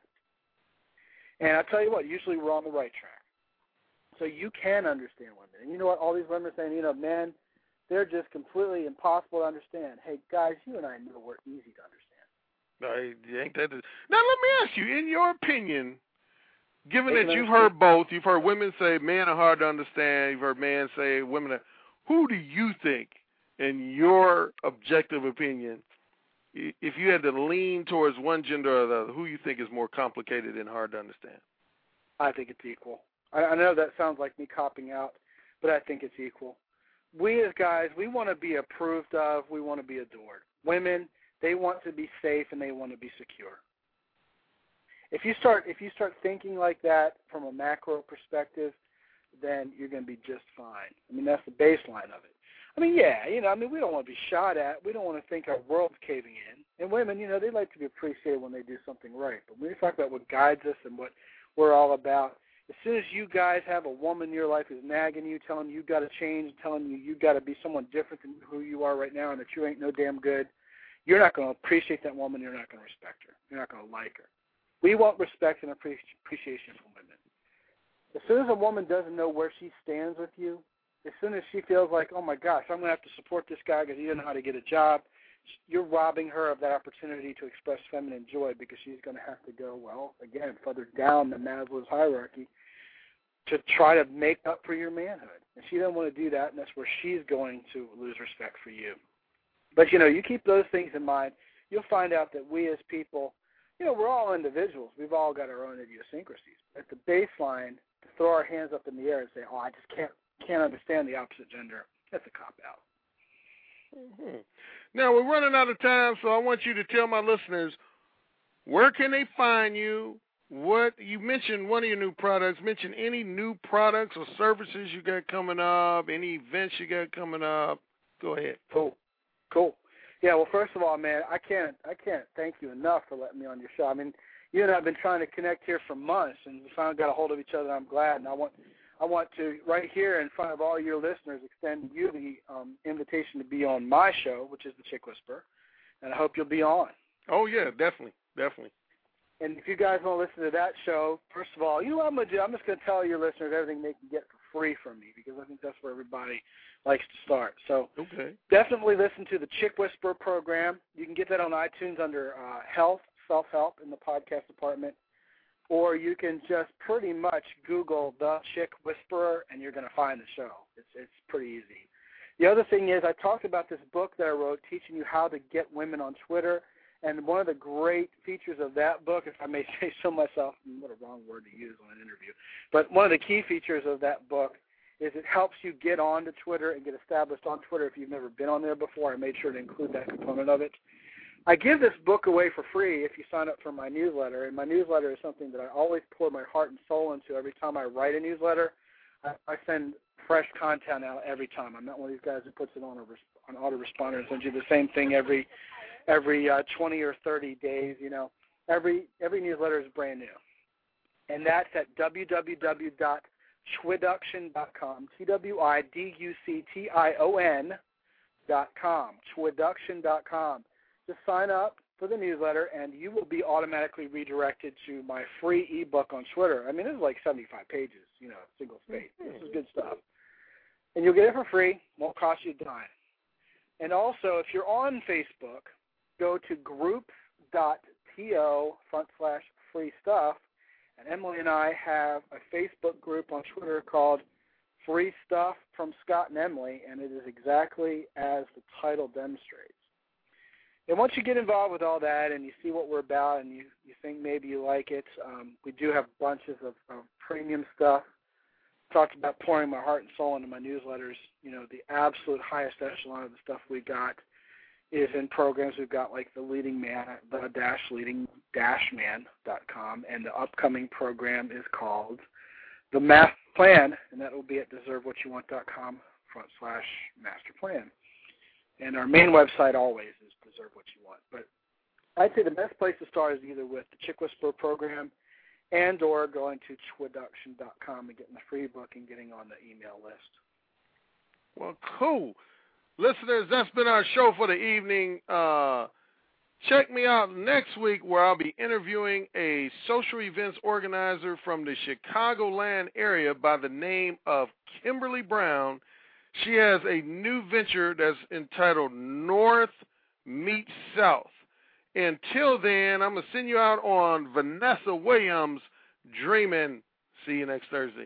And I'll tell you what, usually we're on the right track. So you can understand women. And you know what? All these women are saying, men, they're just completely impossible to understand. Hey, guys, you and I know we're easy to understand. Ain't that now, let me ask you, in your opinion, given that you've heard both, you've heard women say men are hard to understand, you've heard men say women are, who do you think, in your objective opinion, if you had to lean towards one gender or the other, who you think is more complicated and hard to understand? I think it's equal. I know that sounds like me copping out, but I think it's equal. We as guys, we want to be approved of, we want to be adored. Women, they want to be safe and they want to be secure. If you start thinking like that from a macro perspective, then you're going to be just fine. I mean, that's the baseline of it. I mean, yeah, we don't want to be shot at. We don't want to think our world's caving in. And women, they like to be appreciated when they do something right. But when you talk about what guides us and what we're all about, as soon as you guys have a woman in your life who's nagging you, telling you got to change, telling you got to be someone different than who you are right now and that you ain't no damn good, you're not going to appreciate that woman. You're not going to respect her. You're not going to like her. We want respect and appreciation from women. As soon as a woman doesn't know where she stands with you, as soon as she feels like, oh, my gosh, I'm going to have to support this guy because he doesn't know how to get a job, you're robbing her of that opportunity to express feminine joy because she's going to have to go, well, again, further down the Maslow's hierarchy to try to make up for your manhood. And she doesn't want to do that, and that's where she's going to lose respect for you. But, you keep those things in mind, you'll find out that we as people, we're all individuals. We've all got our own idiosyncrasies. At the baseline, to throw our hands up in the air and say, oh, I just can't understand the opposite gender, that's a cop-out. Mm-hmm. Now, we're running out of time, so I want you to tell my listeners, where can they find you? What you mentioned one of your new products. Mention any new products or services you got coming up, any events you got coming up. Go ahead. Cool. Yeah, well, first of all, man, I can't thank you enough for letting me on your show. I mean, you and I have been trying to connect here for months, and we finally got a hold of each other. I'm glad, and I want to, right here in front of all your listeners, extend you the invitation to be on my show, which is The Chick Whisperer, and I hope you'll be on. Oh, yeah, definitely. And if you guys want to listen to that show, first of all, you know what I'm going to do? I'm just going to tell your listeners everything they can get for free from me, because I think that's where everybody likes to start. So definitely listen to the Chick Whisperer program. You can get that on iTunes under Health, Self-Help in the podcast department, or you can just pretty much Google The Chick Whisperer, and you're going to find the show. It's pretty easy. The other thing is I talked about this book that I wrote teaching you how to get women on Twitter, and one of the great features of that book, if I may say so myself, what a wrong word to use on an interview, but one of the key features of that book is it helps you get on to Twitter and get established on Twitter if you've never been on there before. I made sure to include that component of it. I give this book away for free if you sign up for my newsletter, and my newsletter is something that I always pour my heart and soul into. Every time I write a newsletter, I send fresh content out every time. I'm not one of these guys who puts it on an autoresponder and sends you the same thing every 20 or 30 days. You know, every newsletter is brand new, and that's at www.twiduction.com, TWIDUCTION.com, twiduction.com. Just sign up for the newsletter, and you will be automatically redirected to my free ebook on Twitter. I mean, this is like 75 pages, single space. This is good stuff. And you'll get it for free. Won't cost you a dime. And also, if you're on Facebook, go to groups.to/free stuff. And Emily and I have a Facebook group on Twitter called Free Stuff from Scott and Emily, and it is exactly as the title demonstrates. And once you get involved with all that and you see what we're about and you think maybe you like it, we do have bunches of premium stuff. Talked about pouring my heart and soul into my newsletters. The absolute highest echelon of the stuff we got is in programs we've got like The Leading Man, the-leading-man.com, and the upcoming program is called The Master Plan, and that will be at deservewhatyouvant.com/master plan. And our main website always is Deserve What You Want. But I'd say the best place to start is either with the Chick Whisperer program and or going to twiduction.com and getting the free book and getting on the email list. Well, cool. Listeners, that's been our show for the evening. Check me out next week where I'll be interviewing a social events organizer from the Chicagoland area by the name of Kimberly Brown. She has a new venture that's entitled North Meets South. Until then, I'm going to send you out on Vanessa Williams' Dreamin'. See you next Thursday.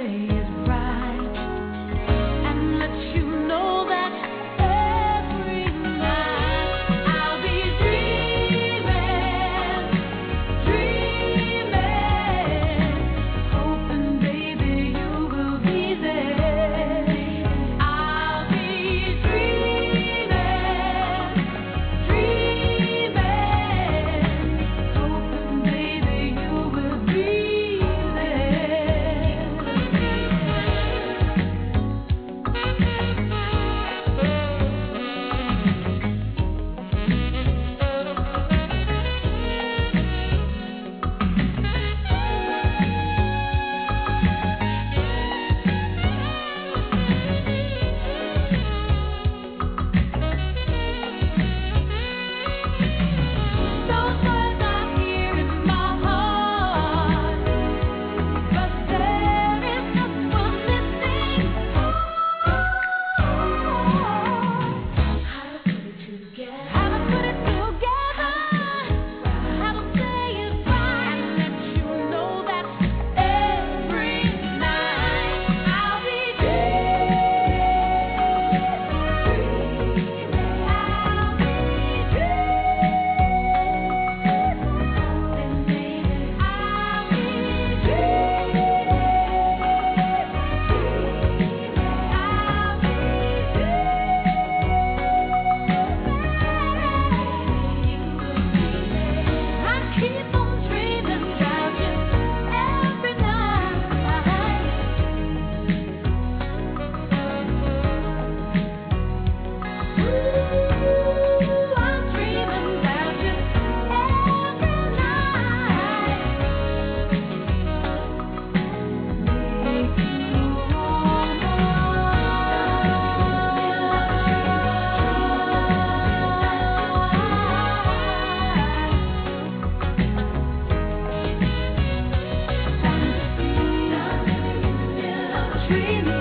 Dream